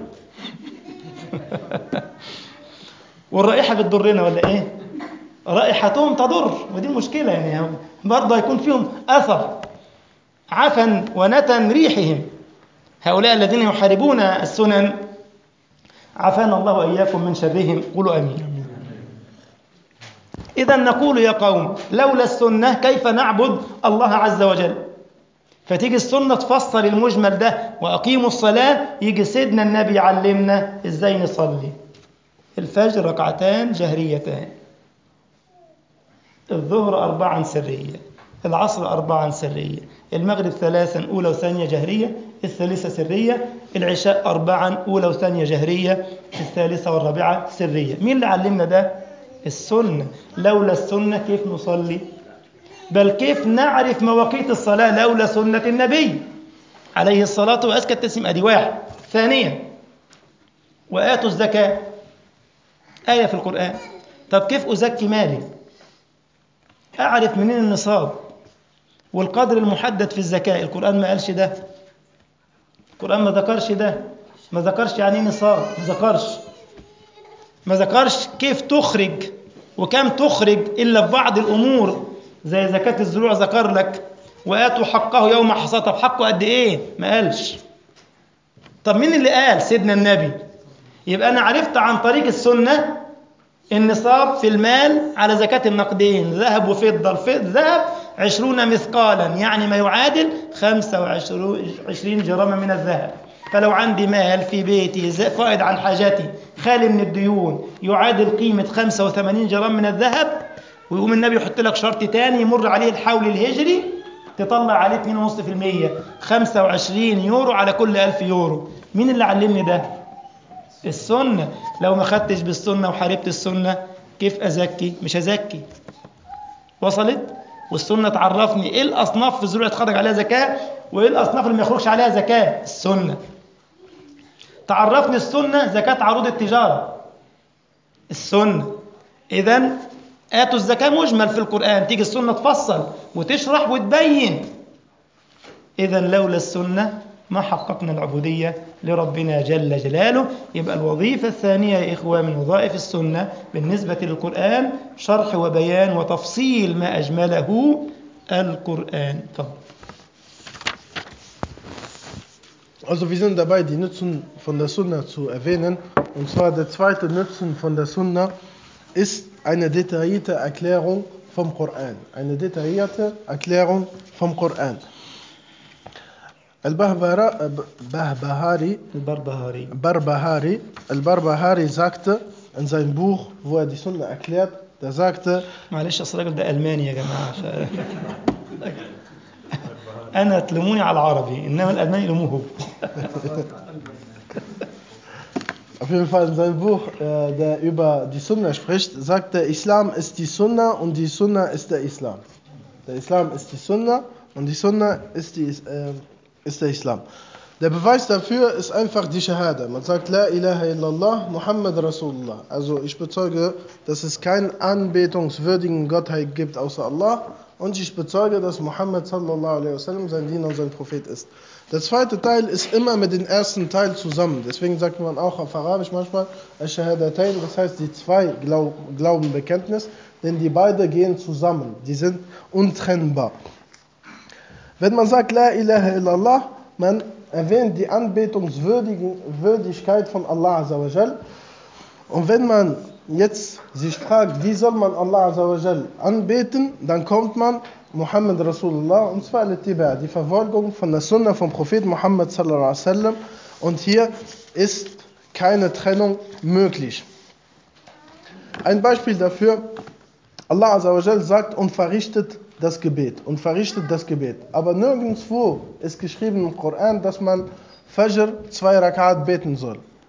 والرائحة بتضرنا ولا إيه؟ رائحتهم تضر، ودي مشكلة يعني، برضه هيكون فيهم أثر عفن ونتن ريحهم. هؤلاء الذين يحاربون السنن عافانا الله وإياكم من شرهم، قولوا أمين. إذا نقول يا قوم لولا السنة كيف نعبد الله عز وجل؟ فتيجي السنة تفسر المجمل ده، وأقيموا الصلاة، يجي سيدنا النبي يعلمنا إزاي نصلي. الفجر ركعتان جهريتان، الظهر أربعا سرية، العصر أربعا سرية، المغرب ثلاثا أولى وثانية جهرية، الثالثة سرية، العشاء أربعا أولى وثانية جهرية، الثالثة والرابعة سرية. مين اللي علمنا ده؟ السنة. لولا السنة كيف نصلي؟ بل كيف نعرف مواقيت الصلاة لولا سنة النبي عليه الصلاة وأزكى التسليم؟ أدي واحد. ثانيا وآتوا الزكاة، آية في القرآن. طب كيف أزكي مالي؟ أعرف منين النصاب والقدر المحدد في الزكاة؟ القرآن ما قالش ده، القرآن ما ذكرش ده، ما ذكرش يعني نصاب، ما ذكرش ما ذكرش كيف تخرج وكم تخرج إلا في بعض الأمور زي زكاة الزروع ذكر لك وآتوا حقه يوم حصاده. طب حقه قد إيه؟ ما قالش. طب مين اللي قال؟ سيدنا النبي. يبقى أنا عرفت عن طريق السنة النصاب في المال على زكاة النقدين، ذهب وفضة. الذهب عشرون مثقالا، يعني ما يعادل خمسة وعشرين جراما من الذهب. فلو عندي مال في بيتي فائض عن حاجتي خالي من الديون يعادل قيمة خمسة وثمانين جرام من الذهب، ويقوم النبي يحط لك شرط تاني يمر عليه الحول الهجري تطلع عليه اثنين فاصلة خمسة بالمئة، خمسة وعشرين يورو على كل ألف يورو. مين اللي علمني ده؟ السنة. لو ما خدتش بالسنة وحاربت السنة كيف أزكي؟ مش أزكي. وصلت؟ والسنة تعرفني إيه الأصناف في الزروع تخرج عليها زكاة وإيه الأصناف اللي ما يخرجش عليها زكاة. السنة تعرفني السنة زكاة عروض التجارة، السنة. إذن آتوا الزكاة مجمل في القرآن، تيجي السنة تفصل وتشرح وتبين. إذن لولا السنة ما حققنا العبودية لربنا جل جلاله. يبقى الوظيفة الثانية يا إخوة من وظائف السنة بالنسبة للقرآن شرح وبيان وتفصيل ما أجمله القرآن. طب. Also wir sind dabei, die Nutzen von der Sunna zu erwähnen. Und zwar der zweite Nutzen von der Sunna ist eine detaillierte Erklärung vom Koran. Eine detaillierte Erklärung vom Koran. Al-Barbahari, البربهاري Barbahari, Al-Barbahari sagte in seinem Buch, wo er die Sunna erklärt, der sagte, معلش أصل الراجل ده ألماني يا جماعة ف... أنا تلموني على العربي إنما الألماني يلموه. Auf jeden Fall in seinem Buch, äh, der über die Sunna spricht, sagt der Islam ist die Sunna und die Sunna ist der Islam. Der Islam ist die Sunna und die Sunna ist, die, äh, ist der Islam. Der Beweis dafür ist einfach die Shahada. Man sagt La ilaha illallah Muhammad Rasulullah. Also ich bezeuge, dass es keinen anbetungswürdigen Gottheit gibt außer Allah und ich bezeuge, dass Muhammad sallallahu alaihi wasallam sein Diener und sein Prophet ist. Der zweite Teil ist immer mit dem ersten Teil zusammen. Deswegen sagt man auch auf Arabisch manchmal Ash-Shahadatain, das heißt die zwei Glaub- Glaubenbekenntnis, denn die beide gehen zusammen. Die sind untrennbar. Wenn man sagt La ilaha illallah, man erwähnt die Anbetungswürdigkeit von Allah Azza wa Jal. Und wenn man jetzt sich fragt, wie soll man Allah Azza wa Jal anbeten, dann kommt man Muhammad Rasulullah, und zwar al-Ittiba', die Verfolgung von der Sunna vom Propheten Muhammad sallallahu alaihi wasallam. Und hier ist keine Trennung möglich. Ein Beispiel dafür, Allah Azza wa Jal sagt und verrichtet das Gebet und verrichtet das Gebet. Aber nirgendwo ist geschrieben im Koran, dass man Fajr zwei Rakat beten soll.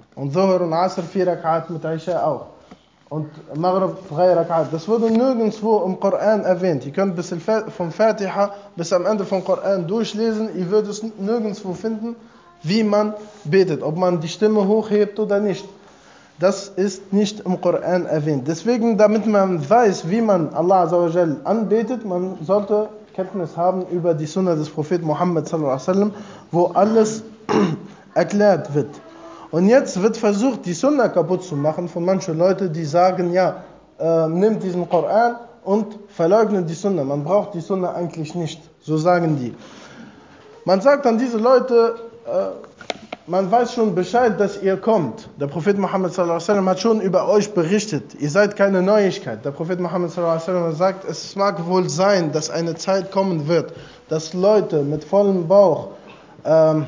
Und Zuhr und Asr vier Rakat mit Isha auch. Und Maghrib drei Rakat. Das wurde nirgendwo im Koran erwähnt. Ihr könnt bis vom Fatiha bis am Ende vom Koran durchlesen. Ihr würdet es nirgendwo finden, wie man betet. Ob man die Stimme hochhebt oder nicht. Das ist nicht im Koran erwähnt. Deswegen, damit man weiß, wie man Allah Azza wa Jal anbetet, man sollte Kenntnis haben über die Sunna des Propheten Muhammad sallallahu alaihi wasallam, wo alles erklärt wird. Und jetzt wird versucht, die Sunna kaputt zu machen von manchen Leuten, die sagen, ja, äh, nimmt diesen Koran und verleugnet die Sunna. Man braucht die Sunna eigentlich nicht. So sagen die. Man sagt an diese Leute, äh, man weiß schon Bescheid, dass ihr kommt. Der Prophet Muhammad sallallahu alaihi wasallam hat schon über euch berichtet. Ihr seid keine Neuigkeit. Der Prophet Muhammad sallallahu alaihi wasallam sagt, es mag wohl sein, dass eine Zeit kommen wird, dass Leute mit vollem Bauch, ähm,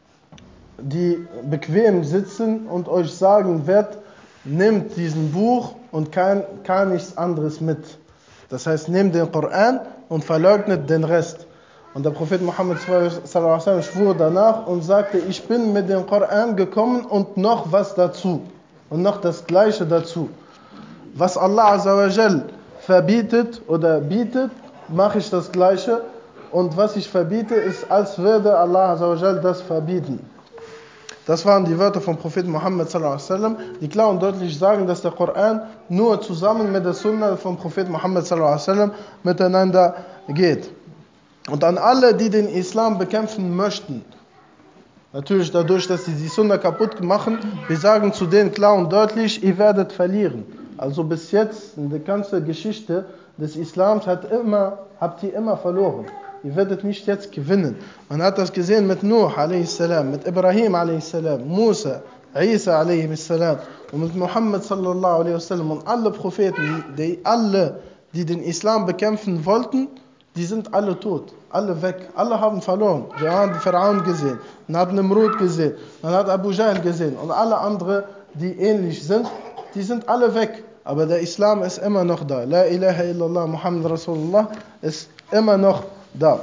die bequem sitzen und euch sagen wird, nehmt diesen Buch und kein, kein nichts anderes mit. Das heißt, nehmt den Koran und verleugnet den Rest. Und der Prophet Muhammad sallallahu alaihi wasallam schwur danach und sagte, ich bin mit dem Koran gekommen und noch was dazu. Und noch das Gleiche dazu. Was Allah Azza wa Jal verbietet oder bietet, mache ich das Gleiche. Und was ich verbiete, ist, als würde Allah Azza wa Jal das verbieten. Das waren die Wörter vom Propheten Muhammad sallallahu alaihi wasallam, die klar und deutlich sagen, dass der Koran nur zusammen mit der Sunna vom Propheten Muhammad sallallahu alaihi wasallam miteinander geht. Und an alle, die den Islam bekämpfen möchten, natürlich dadurch, dass sie die Sunna kaputt machen, wir sagen zu denen klar und deutlich, ihr werdet verlieren. Also bis jetzt in der ganzen Geschichte des Islams hat immer, habt ihr immer verloren. Ihr werdet nicht jetzt gewinnen. Man hat das gesehen mit Nuh a.s., mit Ibrahim a.s., Musa, Isa a.s. und mit Muhammad sallallahu alaihi wasallam und alle Propheten, die alle, die den Islam bekämpfen wollten, die sind alle tot, alle weg, alle haben verloren. Wir haben Pharaon gesehen, man hat Nimrud gesehen, man hat Abu Jahl gesehen und alle anderen, die ähnlich sind, die sind alle weg. Aber der Islam ist immer noch da. La ilaha illallah Muhammad Rasulullah ist immer noch da.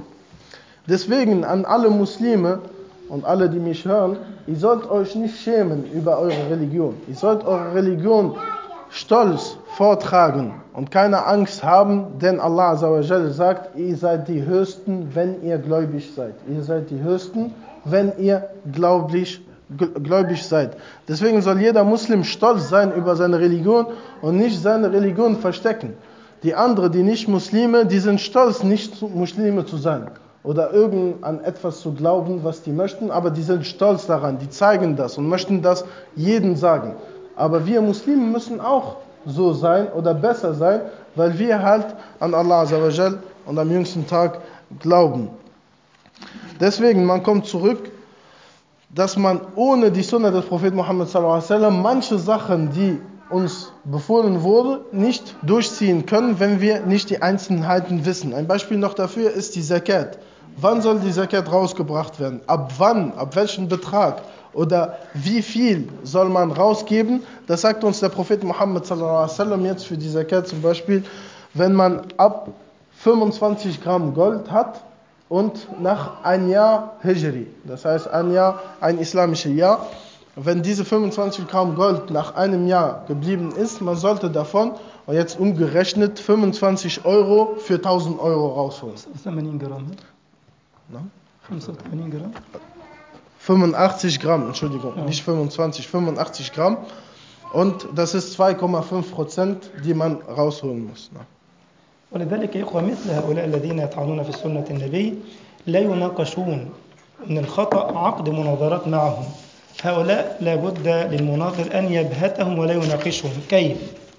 Deswegen an alle Muslime und alle, die mich hören, ihr sollt euch nicht schämen über eure Religion. Ihr sollt eure Religion stolz vortragen und keine Angst haben, denn Allah Azza wa Jalla sagt, ihr seid die Höchsten, wenn ihr gläubig seid. Ihr seid die Höchsten, wenn ihr gläubig, gläubig seid. Deswegen soll jeder Muslim stolz sein über seine Religion und nicht seine Religion verstecken. Die anderen, die nicht Muslime, die sind stolz, nicht Muslime zu sein oder irgend an etwas zu glauben, was die möchten, aber die sind stolz daran, die zeigen das und möchten das jedem sagen. Aber wir Muslime müssen auch so sein oder besser sein, weil wir halt an Allah Azza wa Jal und am jüngsten Tag glauben. Deswegen, man kommt zurück, dass man ohne die Sunna des Propheten Muhammad sallallahu alaihi wasallam manche Sachen, die uns befohlen wurde, nicht durchziehen können, wenn wir nicht die Einzelheiten wissen. Ein Beispiel noch dafür ist die Zakat. Wann soll die Zakat rausgebracht werden? Ab wann? Ab welchem Betrag? Oder wie viel soll man rausgeben? Das sagt uns der Prophet Muhammad sallallahu alaihi wasallam jetzt für die Zakat zum Beispiel, wenn man ab fünfundzwanzig Gramm Gold hat und nach ein Jahr Hijri, das heißt ein Jahr, ein islamisches Jahr, wenn diese fünfundzwanzig Gramm Gold nach einem Jahr geblieben ist, man sollte davon, und jetzt umgerechnet, fünfundzwanzig Euro für tausend Euro rausholen. fünfundachtzig Gramm. No? fünfundachtzig Gramm. fünfundachtzig Gramm, Entschuldigung, ja. nicht fünfundzwanzig, fünfundachtzig Gramm. Und das ist zwei Komma fünf Prozent, die man rausholen muss. No? ولذلك يا إخوة مثل هؤلاء الذين يطعنون في سنة النبي لا يناقشون. من الخطأ عقد مناظرات معهم. هؤلاء لابد للمناظر أن يبهتهم ولا يناقشهم. كيف؟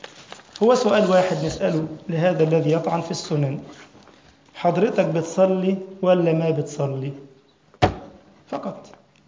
هو سؤال واحد نسأله لهذا الذي يطعن في السنن. حضرتك بتصلي ولا ما بتصلي؟ فقط.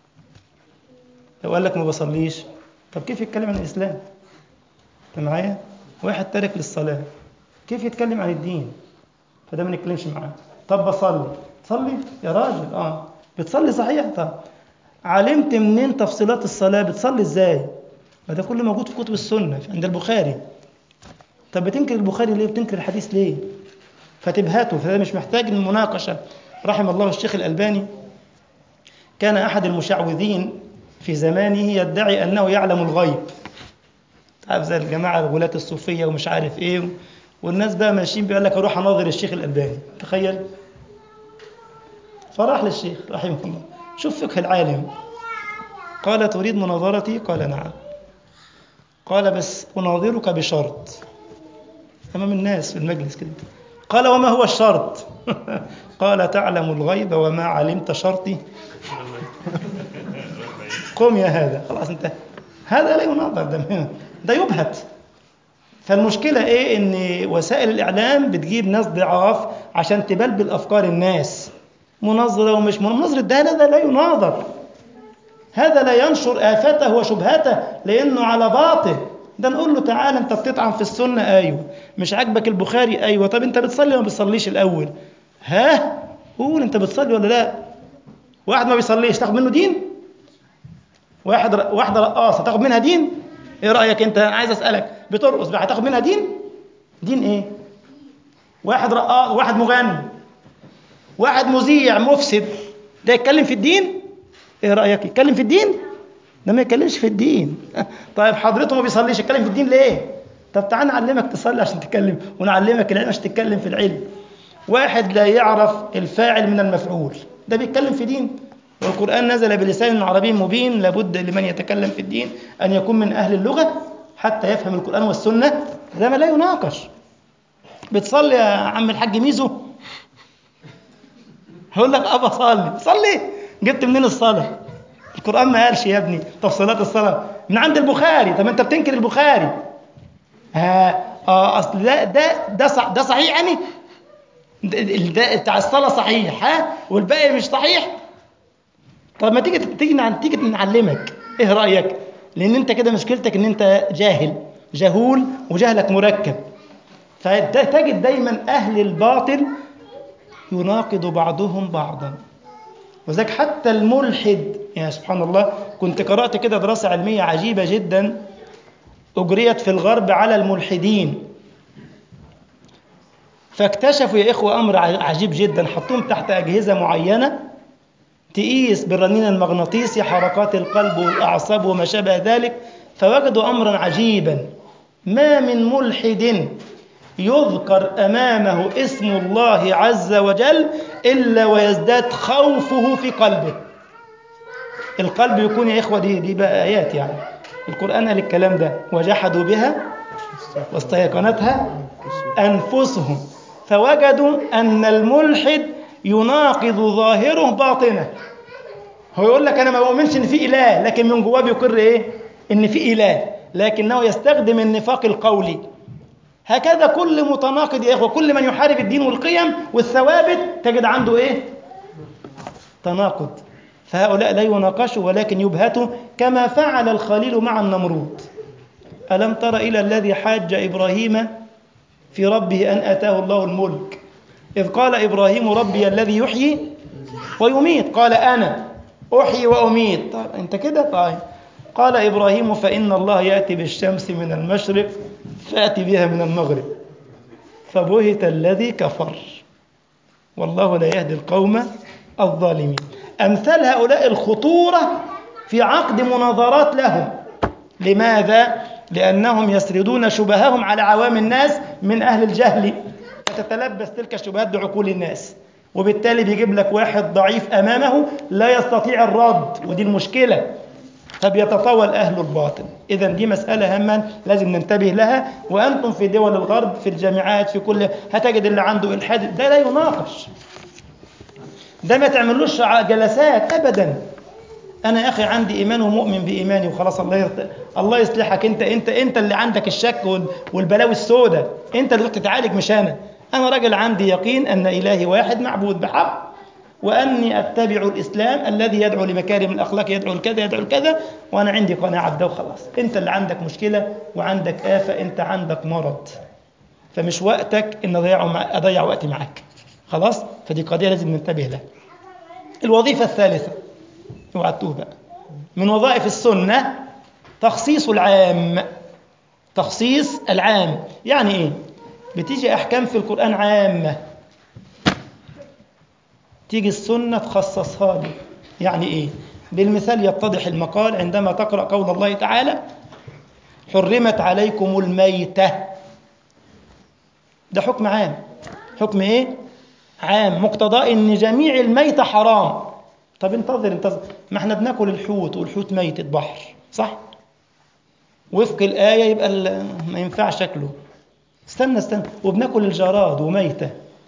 لو قال لك ما بصليش، طب كيف يتكلم عن الإسلام؟ أنت معايا؟ واحد تارك للصلاة، كيف يتكلم عن الدين؟ فده ما نتكلمش معاه. طب بصلي، تصلي يا راجل؟ اه بتصلي صحيح. طب علمت منين تفصيلات الصلاة؟ بتصلي ازاي؟ ما ده كله موجود في كتب السنة عند البخاري. طب بتنكر البخاري ليه؟ بتنكر الحديث ليه؟ فتبهاته. فده مش محتاج المناقشة. رحم الله الشيخ الألباني، كان أحد المشعوذين في زمانه يدعي أنه يعلم الغيب، عارف زي الجماعة الغلاة الصوفية ومش عارف إيه، والناس بقى ماشيين بيقول لك أروح أناظر الشيخ الألباني، تخيل. فراح للشيخ رحمه الله، شوف فقه العالم، قال تريد مناظرتي؟ قال نعم. قال بس أناظرك بشرط أمام الناس في المجلس كده. قال وما هو الشرط؟ قال تعلم الغيب وما علمت شرطي. قم يا هذا، خلاص انت هذا لا يناظر، ده, ده يبهت. فالمشكلة ايه؟ ان وسائل الاعلام بتجيب ناس ضعاف عشان تبلبل افكار الناس، مناظرة ومش مناظرة، ده لا, ده لا يناظر، هذا لا ينشر آفته وشبهته لأنه على باطل. ده نقول له تعالى انت بتطعن في السنة، ايوه. مش عاجبك البخاري، ايوه. طب انت بتصلي ولا ما بتصليش الاول؟ ها، قول انت بتصلي ولا لا. واحد ما بيصليش تاخد منه دين؟ واحد واحده رقاصه تاخد منها دين؟ ايه رايك انت؟ عايز اسالك، بترقص بقى هتاخد منها دين؟ دين ايه؟ واحد رقاص، واحد مغني، واحد مذيع مفسد، ده يتكلم في الدين؟ ايه رايك يتكلم في الدين؟ ده ما يتكلمش في الدين. طيب حضرته ما بيصليش، يتكلم في الدين ليه؟ طب تعال نعلمك تصلي عشان تتكلم، ونعلمك العلم عشان تتكلم في العلم. واحد لا يعرف الفاعل من المفعول، ده بيتكلم في دين؟ والقرآن نزل بلسان عربي مبين، لابد لمن يتكلم في الدين أن يكون من أهل اللغة حتى يفهم القرآن والسنة. ده ما لا يناقش. بتصلي يا عم الحاج ميزو؟ هقول لك أبا صلي. صلي؟ جبت منين الصلاة؟ القرآن ما قالش يا ابني تفصيلات الصلاة من عند البخاري. طب أنت بتنكر البخاري؟ ها آه أصل ده ده ده, صح ده صحيح يعني؟ ده بتاع الصلاة صحيح ها والباقي مش صحيح؟ طب ما تيجي تيجي تيجي نعلمك، ايه رأيك؟ لأن أنت كده مشكلتك إن أنت جاهل، جهول، وجهلك مركب. فتجد دايما أهل الباطل يناقض بعضهم بعضا. وذلك حتى الملحد، يا سبحان الله، كنت قرأت كده دراسة علمية عجيبة جدا أجريت في الغرب على الملحدين، فاكتشفوا يا إخوة أمر عجيب جدا. حطوهم تحت أجهزة معينة تقيس بالرنين المغناطيسي حركات القلب والأعصاب وما شابه ذلك، فوجدوا أمرا عجيبا. ما من ملحد يذكر أمامه اسم الله عز وجل إلا ويزداد خوفه في قلبه. القلب يكون يا إخوة، دي, دي بقى آيات يعني، القرآن قال الكلام ده، وجحدوا بها واستيقنتها أنفسهم. فوجدوا أن الملحد يناقض ظاهره باطنه. هو يقول لك أنا ما بؤمنش إن في إله، لكن من جواه بيقر إيه؟ إن في إله، لكنه يستخدم النفاق القولي. هكذا كل متناقض يا إخوة، كل من يحارب الدين والقيم والثوابت تجد عنده إيه؟ تناقض. فهؤلاء لا يناقشوا ولكن يبهتوا، كما فعل الخليل مع النمرود. ألم تر إلى الذي حاج إبراهيم في ربه أن آتاه الله الملك، إذ قال إبراهيم ربي الذي يحيي ويميت، قال أنا أحيي وأميت. طيب أنت كده؟ طيب. قال إبراهيم فإن الله يأتي بالشمس من المشرق فأتي بها من المغرب، فبهت الذي كفر والله لا يهدي القوم الظالمين. أمثال هؤلاء الخطورة في عقد مناظرات لهم. لماذا؟ لأنهم يسردون شبههم على عوام الناس من أهل الجهل، فتتلبس تلك الشبهات بعقول الناس، وبالتالي بيجيب لك واحد ضعيف أمامه لا يستطيع الرد، ودي المشكلة، فبيتطاول أهل الباطل. إذن دي مسألة هامة لازم ننتبه لها. وأنتم في دول الغرب في الجامعات في كل هتجد اللي عنده إلحاد ده لا يناقش، ده ما تعملوش جلسات أبدا. أنا يا أخي عندي إيمان ومؤمن بإيماني وخلاص، الله يرضى. الله يصلحك. أنت أنت أنت اللي عندك الشك والبلاوي السوداء، أنت اللي تتعالج مش أنا. أنا راجل عندي يقين أن إلهي واحد معبود بحق، وأني أتبع الإسلام الذي يدعو لمكارم الأخلاق، يدعو لكذا يدعو لكذا، وأنا عندي قناعة ده وخلاص. أنت اللي عندك مشكلة وعندك آفة، أنت عندك مرض، فمش وقتك إن أضيع أضيع وقتي معك، خلاص. فدي قضية لازم ننتبه لها. الوظيفة الثالثة، اوعى بقى، من وظائف السنة تخصيص العام. تخصيص العام يعني إيه؟ بتيجي أحكام في القرآن عامة، تيجي السنة تخصصها لي. يعني إيه؟ بالمثال يتضح المقال عندما تقرأ قول الله تعالى حرمت عليكم الميتة. ده حكم عام. حكم ايه؟ عام، مقتضاه ان جميع الميتة حرام. طب انتظر انتظر، ما احنا بناكل الحوت والحوت ميتة بحر صح؟ وفق الآية يبقى ما ينفعش شكله. استنى استنى، وبناكل الجراد وميتة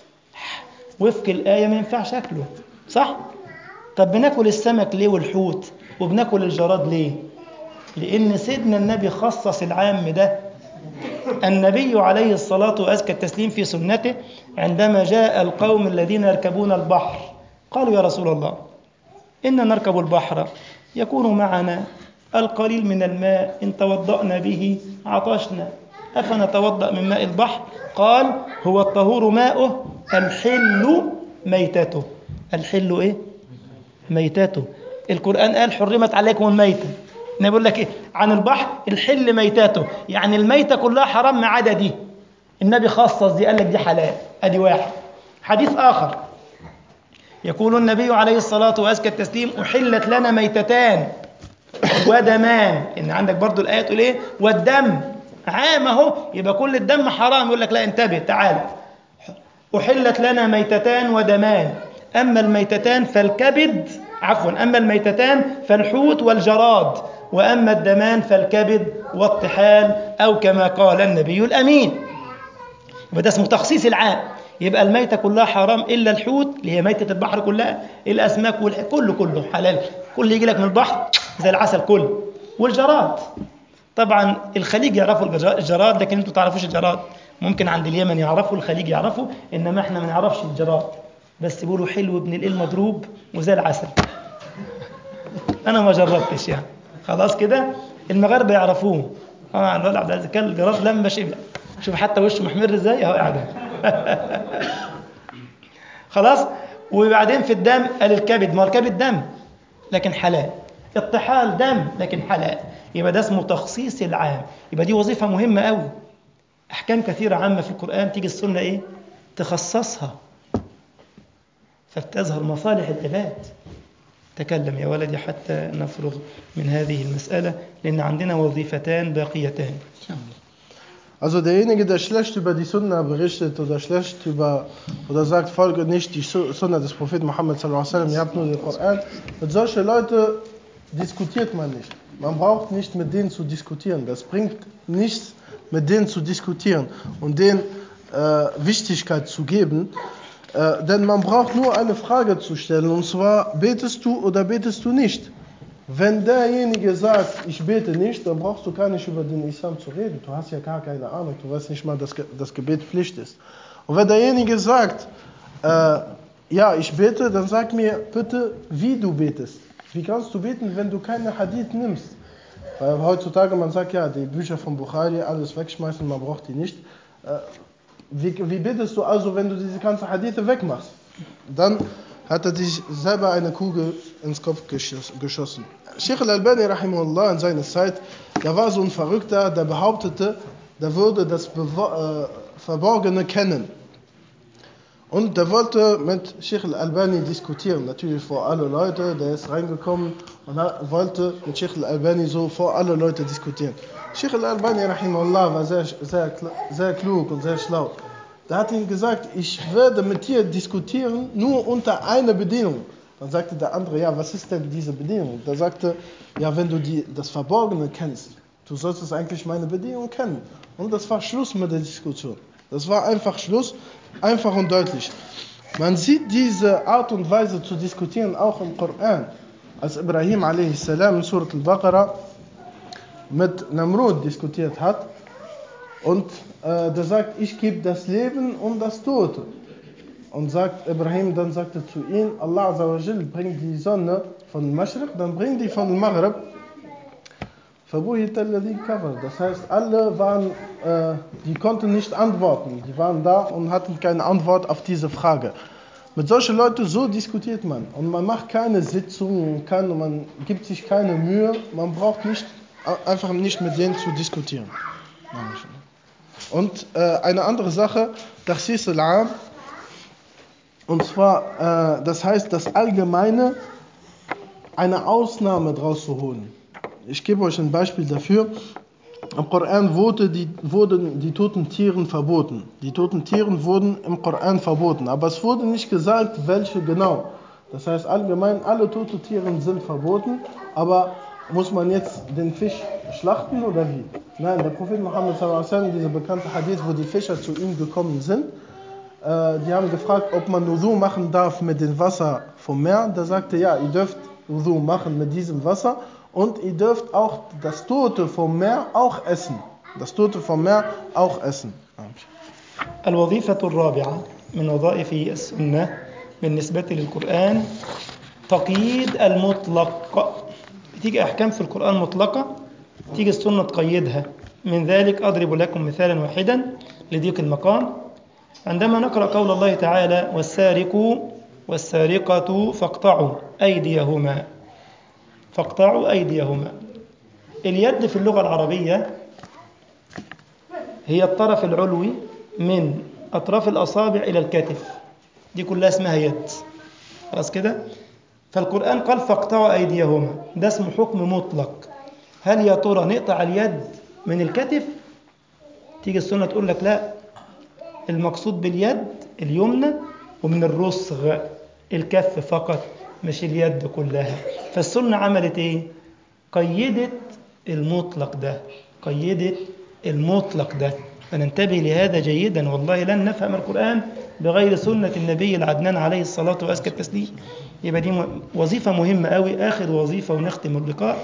وفق الآية ما ينفعش شكله صح؟ طب بناكل السمك ليه والحوت وبناكل الجراد ليه؟ لأن سيدنا النبي خصص العام ده. النبي عليه الصلاة وأزكى التسليم في سنته عندما جاء القوم الذين يركبون البحر قالوا يا رسول الله إن نركب البحر يكون معنا القليل من الماء إن توضأنا به عطشنا أفنتوضأ من ماء البحر؟ قال هو الطهور ماؤه الحل ميتته. الحل إيه؟ ميتته. القرآن قال حرمت عليكم الميتة. أنا بقول لك إيه؟ عن البحر الحل ميتته، يعني الميتة كلها حرام ما عدا دي. النبي خصص دي قال لك دي حلال. أدي واحد. حديث آخر يقول النبي عليه الصلاة وأزكى التسليم أحلت لنا ميتتان ودمان. إن عندك برضو الآية تقول إيه؟ والدم عام أهو، يبقى كل الدم حرام. يقول لك لا انتبه تعال، أحلت لنا ميتتان ودمان، أما الميتتان فالكبد عفوا أما الميتتان فالحوت والجراد، وأما الدمان فالكبد والطحال، أو كما قال النبي الأمين. وده اسمه تخصيص العام. يبقى الميتة كلها حرام إلا الحوت اللي هي ميتة البحر كلها، الأسماك والحوت كله كله حلال، كل يجي لك من البحر زي العسل كله، والجراد. طبعا الخليج يعرفوا الجراد لكن انتوا تعرفوش الجراد. ممكن عند اليمن يعرفوا، الخليج يعرفوا، إنما احنا ما نعرفش الجراد، بس يقولوا حلو ابن الإل مضروب وزي العسل. أنا ما جربتش يعني، خلاص كده المغاربة يعرفوه. اه الولد عبد العزيز كان الجراد لما شبع، شوف حتى وشه محمر ازاي اهو قاعد. خلاص. وبعدين في الدم قال الكبد، ما الكبد دم لكن حلال، الطحال دم لكن حلال. يبقى ده اسمه تخصيص العام. يبقى دي وظيفة مهمة قوي. أحكام كثيرة عامة في القرآن تيجي السنة إيه؟ تخصصها فبتظهر مصالح العباد. تكلم يا ولدي حتى نفرغ من هذه المسألة، لأن عندنا وظيفتان باقيتان. Also derjenige, der schlecht über die Sunna berichtet oder schlecht über oder sagt, folge nicht die Sunna des Propheten Muhammad sallallahu alaihi wasallam, ihr habt nur den Koran, mit solchen Leuten diskutiert man nicht. Man braucht nicht mit denen zu diskutieren. Das bringt nichts, mit denen zu diskutieren und denen äh, Wichtigkeit zu geben. Äh, denn man braucht nur eine Frage zu stellen, und zwar, betest du oder betest du nicht? Wenn derjenige sagt, ich bete nicht, dann brauchst du gar nicht über den Islam zu reden. Du hast ja gar keine Ahnung, du weißt nicht mal, dass das Gebet Pflicht ist. Und wenn derjenige sagt, äh, ja, ich bete, dann sag mir bitte, wie du betest. Wie kannst du beten, wenn du keine Hadith nimmst? Weil heutzutage man sagt, ja, die Bücher von Bukhari, alles wegschmeißen, man braucht die nicht. Äh, wie, wie betest du also, wenn du diese ganzen Hadithe wegmachst? Dann hat er sich selber eine Kugel ins Kopf geschossen. Sheikh al-Albani rahimahullah in seiner Zeit, der war so ein Verrückter, der behauptete, der würde das Bewo- äh, Verborgene kennen. Und der wollte mit Sheikh al-Albani diskutieren, natürlich vor alle Leute, der ist reingekommen und wollte mit Sheikh al-Albani so vor alle Leute diskutieren. Sheikh al-Albani rahimahullah war sehr, sehr, sehr klug und sehr schlau. Da hat ihm gesagt, ich werde mit dir diskutieren, nur unter einer Bedingung. Dann sagte der andere, ja, was ist denn diese Bedingung? Da sagte, ja, wenn du die, das Verborgene kennst, du solltest eigentlich meine Bedingung kennen. Und das war Schluss mit der Diskussion. Das war einfach Schluss, einfach und deutlich. Man sieht diese Art und Weise zu diskutieren auch im Koran. Als Ibrahim a s. in Surat al-Baqarah mit Namrud diskutiert hat, und äh, der sagt, ich gebe das Leben und das Tote. Und sagt Ibrahim, dann sagte zu ihm, Allah Azza wa Jal bringt die Sonne von Mashriq, dann bringt die von Maghrib. Das heißt, alle waren, äh, die konnten nicht antworten. Die waren da und hatten keine Antwort auf diese Frage. Mit solchen Leuten, so diskutiert man. Und man macht keine Sitzungen, kann, man gibt sich keine Mühe. Man braucht nicht, einfach nicht mit denen zu diskutieren. Und äh, eine andere Sache, Takhsis al-Aam, und zwar, äh, das heißt das Allgemeine eine Ausnahme draus zu holen. Ich gebe euch ein Beispiel dafür. Im Koran wurde die, wurden die toten Tiere verboten. Die toten Tiere wurden im Koran verboten, aber es wurde nicht gesagt, welche genau. Das heißt allgemein, alle toten Tiere sind verboten, aber muss man jetzt den Fisch schlachten oder wie? Nein, der Prophet Muhammad sallallahu alaihi wasallam, dieser bekannte Hadith, wo die Fischer zu ihm gekommen sind, äh, die haben gefragt, ob man Wudu machen darf mit dem Wasser vom Meer. Da sagte, ja, ihr dürft Wudu machen mit diesem Wasser und ihr dürft auch das Tote vom Meer auch essen. Das Tote vom Meer auch essen. الوظيفة الرابعة من وظائف السنة بالنسبة للقرآن تقييد المطلق. بتيجي أحكام في القرآن مطلقة، تيجي السنة تقيدها. من ذلك أضرب لكم مثالا واحدا لضيق المقام. عندما نقرأ قول الله تعالى والسارق والسارقة فاقطعوا أيديهما فاقطعوا أيديهما. اليد في اللغة العربية هي الطرف العلوي من أطراف الأصابع إلى الكتف، دي كلها اسمها يد. خلاص كده؟ فالقرآن قال فاقطعوا أيديهما، ده اسمه حكم مطلق. هل يا ترى نقطع اليد من الكتف؟ تيجي السنة تقول لك لا، المقصود باليد اليمنى ومن الرسغ الكف فقط مش اليد كلها. فالسنة عملت ايه؟ قيدت المطلق ده، قيدت المطلق ده. فننتبه لهذا جيدا، والله لن نفهم القرآن بغير سنة النبي العدنان عليه الصلاة وأزكى التسليم. يبقى دي وظيفة مهمة قوي. آخر وظيفة ونختم اللقاء،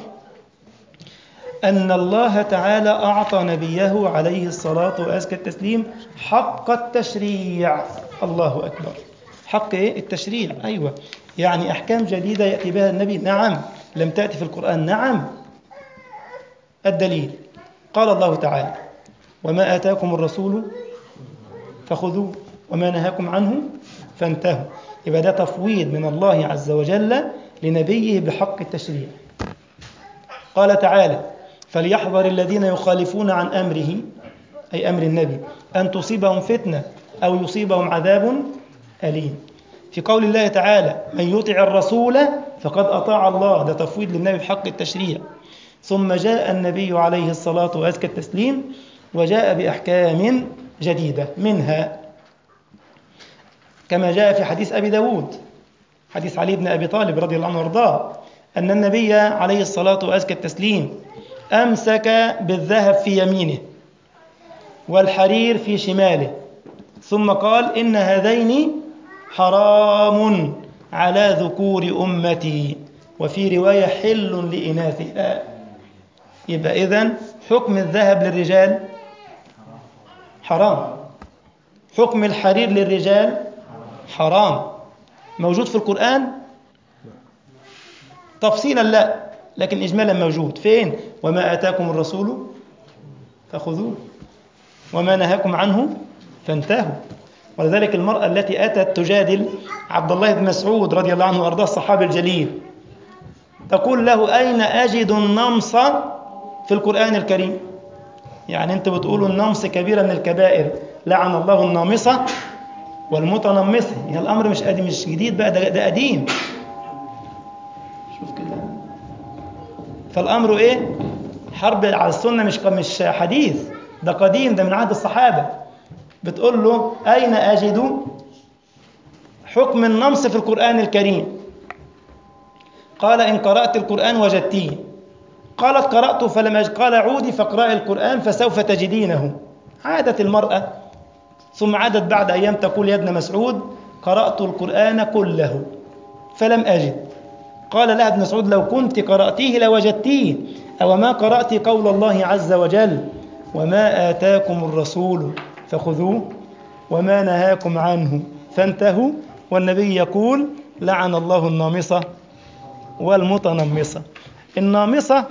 أن الله تعالى أعطى نبيه عليه الصلاة وأزكى التسليم حق التشريع. الله أكبر. حق إيه؟ التشريع. أيوة، يعني أحكام جديدة يأتي بها النبي. نعم. لم تأتي في القرآن. نعم. الدليل قال الله تعالى وما آتاكم الرسول فخذوه وما نهاكم عنه فانتهوا. يبقى ده تفويض من الله عز وجل لنبيه بحق التشريع. قال تعالى فليحذر الذين يخالفون عن أمره، أي أمر النبي، أن تصيبهم فتنة أو يصيبهم عذاب أليم. في قول الله تعالى من يطع الرسول فقد أطاع الله، ده تفويض للنبي بحق التشريع. ثم جاء النبي عليه الصلاة وأزكى التسليم وجاء بأحكام جديدة، منها كما جاء في حديث أبي داود، حديث علي بن أبي طالب رضي الله عنه وارضاه، أن النبي عليه الصلاة وأزكى التسليم أمسك بالذهب في يمينه والحرير في شماله، ثم قال إن هذين حرام على ذكور أمتي وفي رواية حل لإناثها. يبقى إذن حكم الذهب للرجال حرام، حكم الحرير للرجال حرام. موجود في القرآن تفصيلا لا، لكن إجمالا موجود. فين؟ وما آتاكم الرسول فخذوه وما نهاكم عنه فانتهوا. ولذلك المرأة التي أتت تجادل عبد الله بن مسعود رضي الله عنه وأرضاه الصحابي الجليل تقول له أين أجد النمص في القرآن الكريم؟ يعني أنت بتقولوا النمص كبيرة من الكبائر، لعن الله النامصة والمتنمصة. يعني الأمر مش قديم، مش جديد بقى، ده, ده قديم. شوف كده. فالأمر إيه؟ حرب على السنة، مش مش حديث، ده قديم، ده من عهد الصحابة. بتقول له أين أجد حكم النمص في القرآن الكريم؟ قال إن قرأت القرآن وجدتيه. قالت قرأت فلم أجد. قال عودي فاقرأي القرآن فسوف تجدينه. عادت المرأة، ثم عادت بعد أيام تقول يا ابن مسعود قرأت القرآن كله فلم أجد. قال لها ابن مسعود لو كنت قرأتيه لوجدتيه، أو ما قرأت قول الله عز وجل وما آتاكم الرسول فخذوه وما نهاكم عنه فانتهوا. والنبي يقول لعن الله النامصة والمتنمصة. النامصة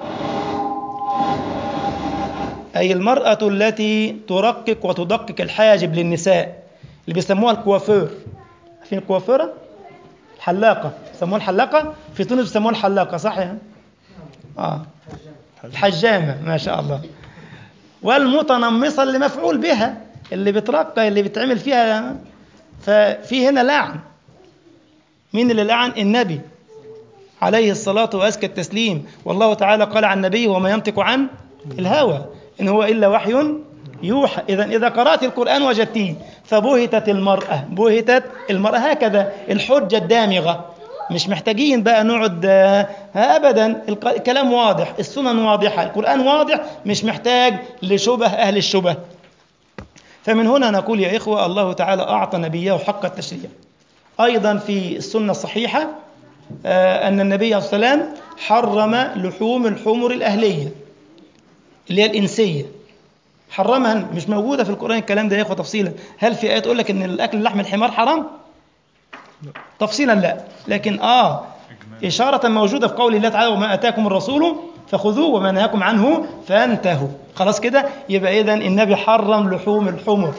أي المرأة التي ترقق وتدقق الحاجب للنساء، اللي بيسموها الكوافير. عارفين الكوافيرة؟ الحلاقة، بيسموها الحلاقة في تونس، بيسموها الحلاقة، صح يعني؟ آه. الحجامة، ما شاء الله. والمتنمصة اللي مفعول بها، اللي بترقق، اللي بتعمل فيها. ففي هنا لعن. مين اللي لعن؟ النبي عليه الصلاة وأزكى التسليم. والله تعالى قال عن نبيه وما ينطق عن الهوى إن هو إلا وحي يوحى. إذا إذا قرأت القرآن وجدتيه فبهتت المرأة بهتت المرأة هكذا الحجة الدامغة. مش محتاجين بقى نقعد أبدا، الكلام واضح، السنن واضحة، القرآن واضح، مش محتاج لشبه أهل الشبه. فمن هنا نقول يا إخوة الله تعالى أعطى نبيه حق التشريع. أيضا في السنة الصحيحة أن النبي صلى الله عليه وسلم حرم لحوم الحمر الأهلية اللي هي الإنسية، حرمها. مش موجودة في القرآن الكلام ده يا إخوة تفصيلا. هل في آية تقول لك أن الأكل لحم الحمار حرام؟ تفصيلا لا، لكن آه إشارة موجودة في قول الله تعالى وما أتاكم الرسول فخذوه وما نهاكم عنه فانتهوا. خلاص كده يبقى إذن النبي حرم لحوم الحمر.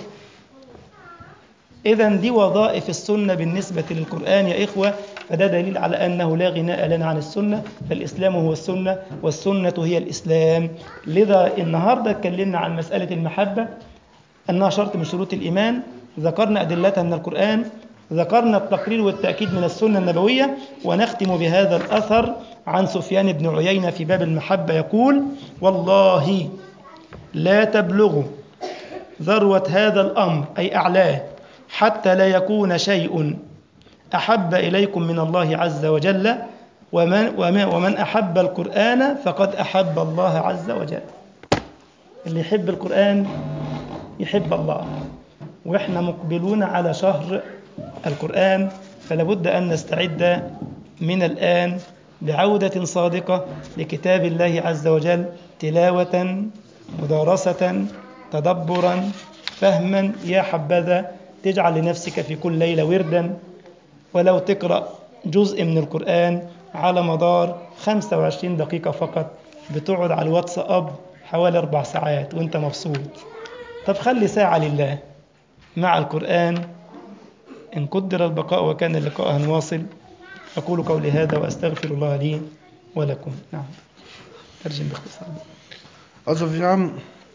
إذن دي وظائف السنة بالنسبة للقرآن يا إخوة. فده دليل على أنه لا غناء لنا عن السنة، فالإسلام هو السنة والسنة هي الإسلام. لذا النهاردة اتكلمنا عن مسألة المحبة أنها شرط من شروط الإيمان، ذكرنا أدلتها من القرآن، ذكرنا التقرير والتأكيد من السنة النبوية، ونختم بهذا الأثر عن سفيان بن عيينة في باب المحبة يقول والله لا تبلغ ذروة هذا الأمر أي أعلاه حتى لا يكون شيء أحب إليكم من الله عز وجل ومن, ومن أحب القرآن فقد أحب الله عز وجل. اللي يحب القرآن يحب الله. وإحنا مقبلون على شهر القرآن، فلابد أن نستعد من الآن بعودة صادقة لكتاب الله عز وجل، تلاوة، مدارسة، تدبرا، فهما. يا حبذا تجعل لنفسك في كل ليلة وردا، ولو تقرأ جزء من القرآن على مدار خمسة وعشرين دقيقة فقط. بتقعد على الواتساب حوالي أربع ساعات وانت مبسوط. طب خلي ساعة لله مع القرآن. إن قدر البقاء وكان اللقاء هنواصل. أقول قولي هذا وأستغفر الله لي ولكم. نعم ترجم باختصار. Also wir haben,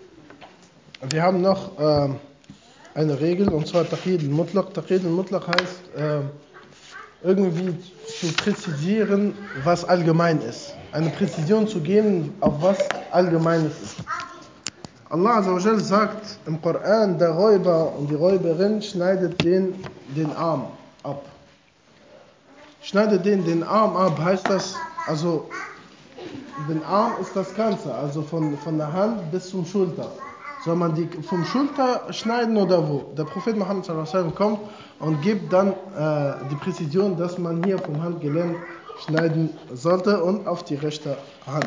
wir haben noch äh, eine Regel, und zwar Taqid al-Mutlaq. Taqid al-Mutlaq heißt äh, irgendwie zu präzisieren, was allgemein ist. Eine Präzision zu geben, auf was Allgemeines ist. Allah Azza wa Jal sagt im Koran, der Räuber und die Räuberin schneidet den, den Arm ab. Schneidet den, den Arm ab heißt das, also den Arm ist das Ganze, also von, von der Hand bis zum Schulter. Soll man die vom Schulter schneiden oder wo? Der Prophet Muhammad sallallahu alaihi wasallam kommt und gibt dann äh, die Präzision, dass man hier vom Handgelenk schneiden sollte und auf die rechte Hand.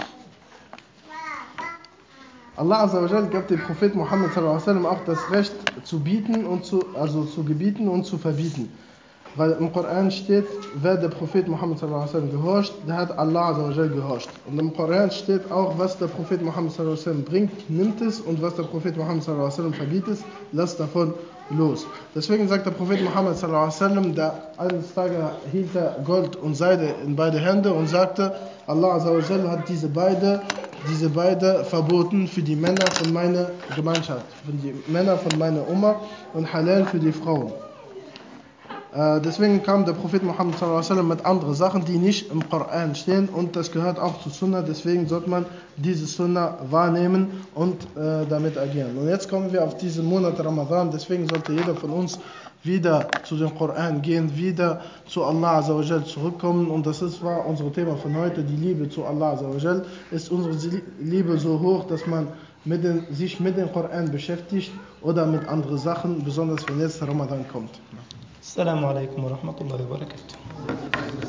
Allah Azza wa Jal gab dem Prophet Muhammad sallallahu alaihi wasallam auch das Recht zu bieten und zu, also zu gebieten und zu verbieten. Weil im Koran steht, wer der Prophet Muhammad sallallahu alaihi wasallam gehorcht, der hat Allah Azza wa Jal gehorcht. Und im Koran steht auch, was der Prophet Muhammad sallallahu alaihi wasallam bringt, nimmt es, und was der Prophet Muhammad sallallahu alaihi wasallam verbietet, lasst davon los. Deswegen sagt der Prophet Muhammad sallallahu alaihi wasallam, der eines Tages hielt er Gold und Seide in beide Hände und sagte, Allah Azza wa Jal hat diese beide diese beide verboten für die Männer von meiner Gemeinschaft, für die Männer von meiner Umma, und halal für die Frauen. Äh, deswegen kam der Prophet Muhammad sallallahu alaihi wasallam mit anderen Sachen, die nicht im Koran stehen, und das gehört auch zu Sunnah. Deswegen sollte man diese Sunnah wahrnehmen und äh, damit agieren. Und jetzt kommen wir auf diesen Monat Ramadan. Deswegen sollte jeder von uns wieder zu dem Koran gehen, wieder zu Allah Azza wa Jal zurückkommen. Und das ist, war unser Thema von heute, die Liebe zu Allah Azza wa Jal. Ist unsere Liebe so hoch, dass man mit den, sich mit dem Koran beschäftigt oder mit anderen Sachen, besonders wenn jetzt Ramadan kommt. Assalamu alaikum wa rahmatullahi wa barakatuh.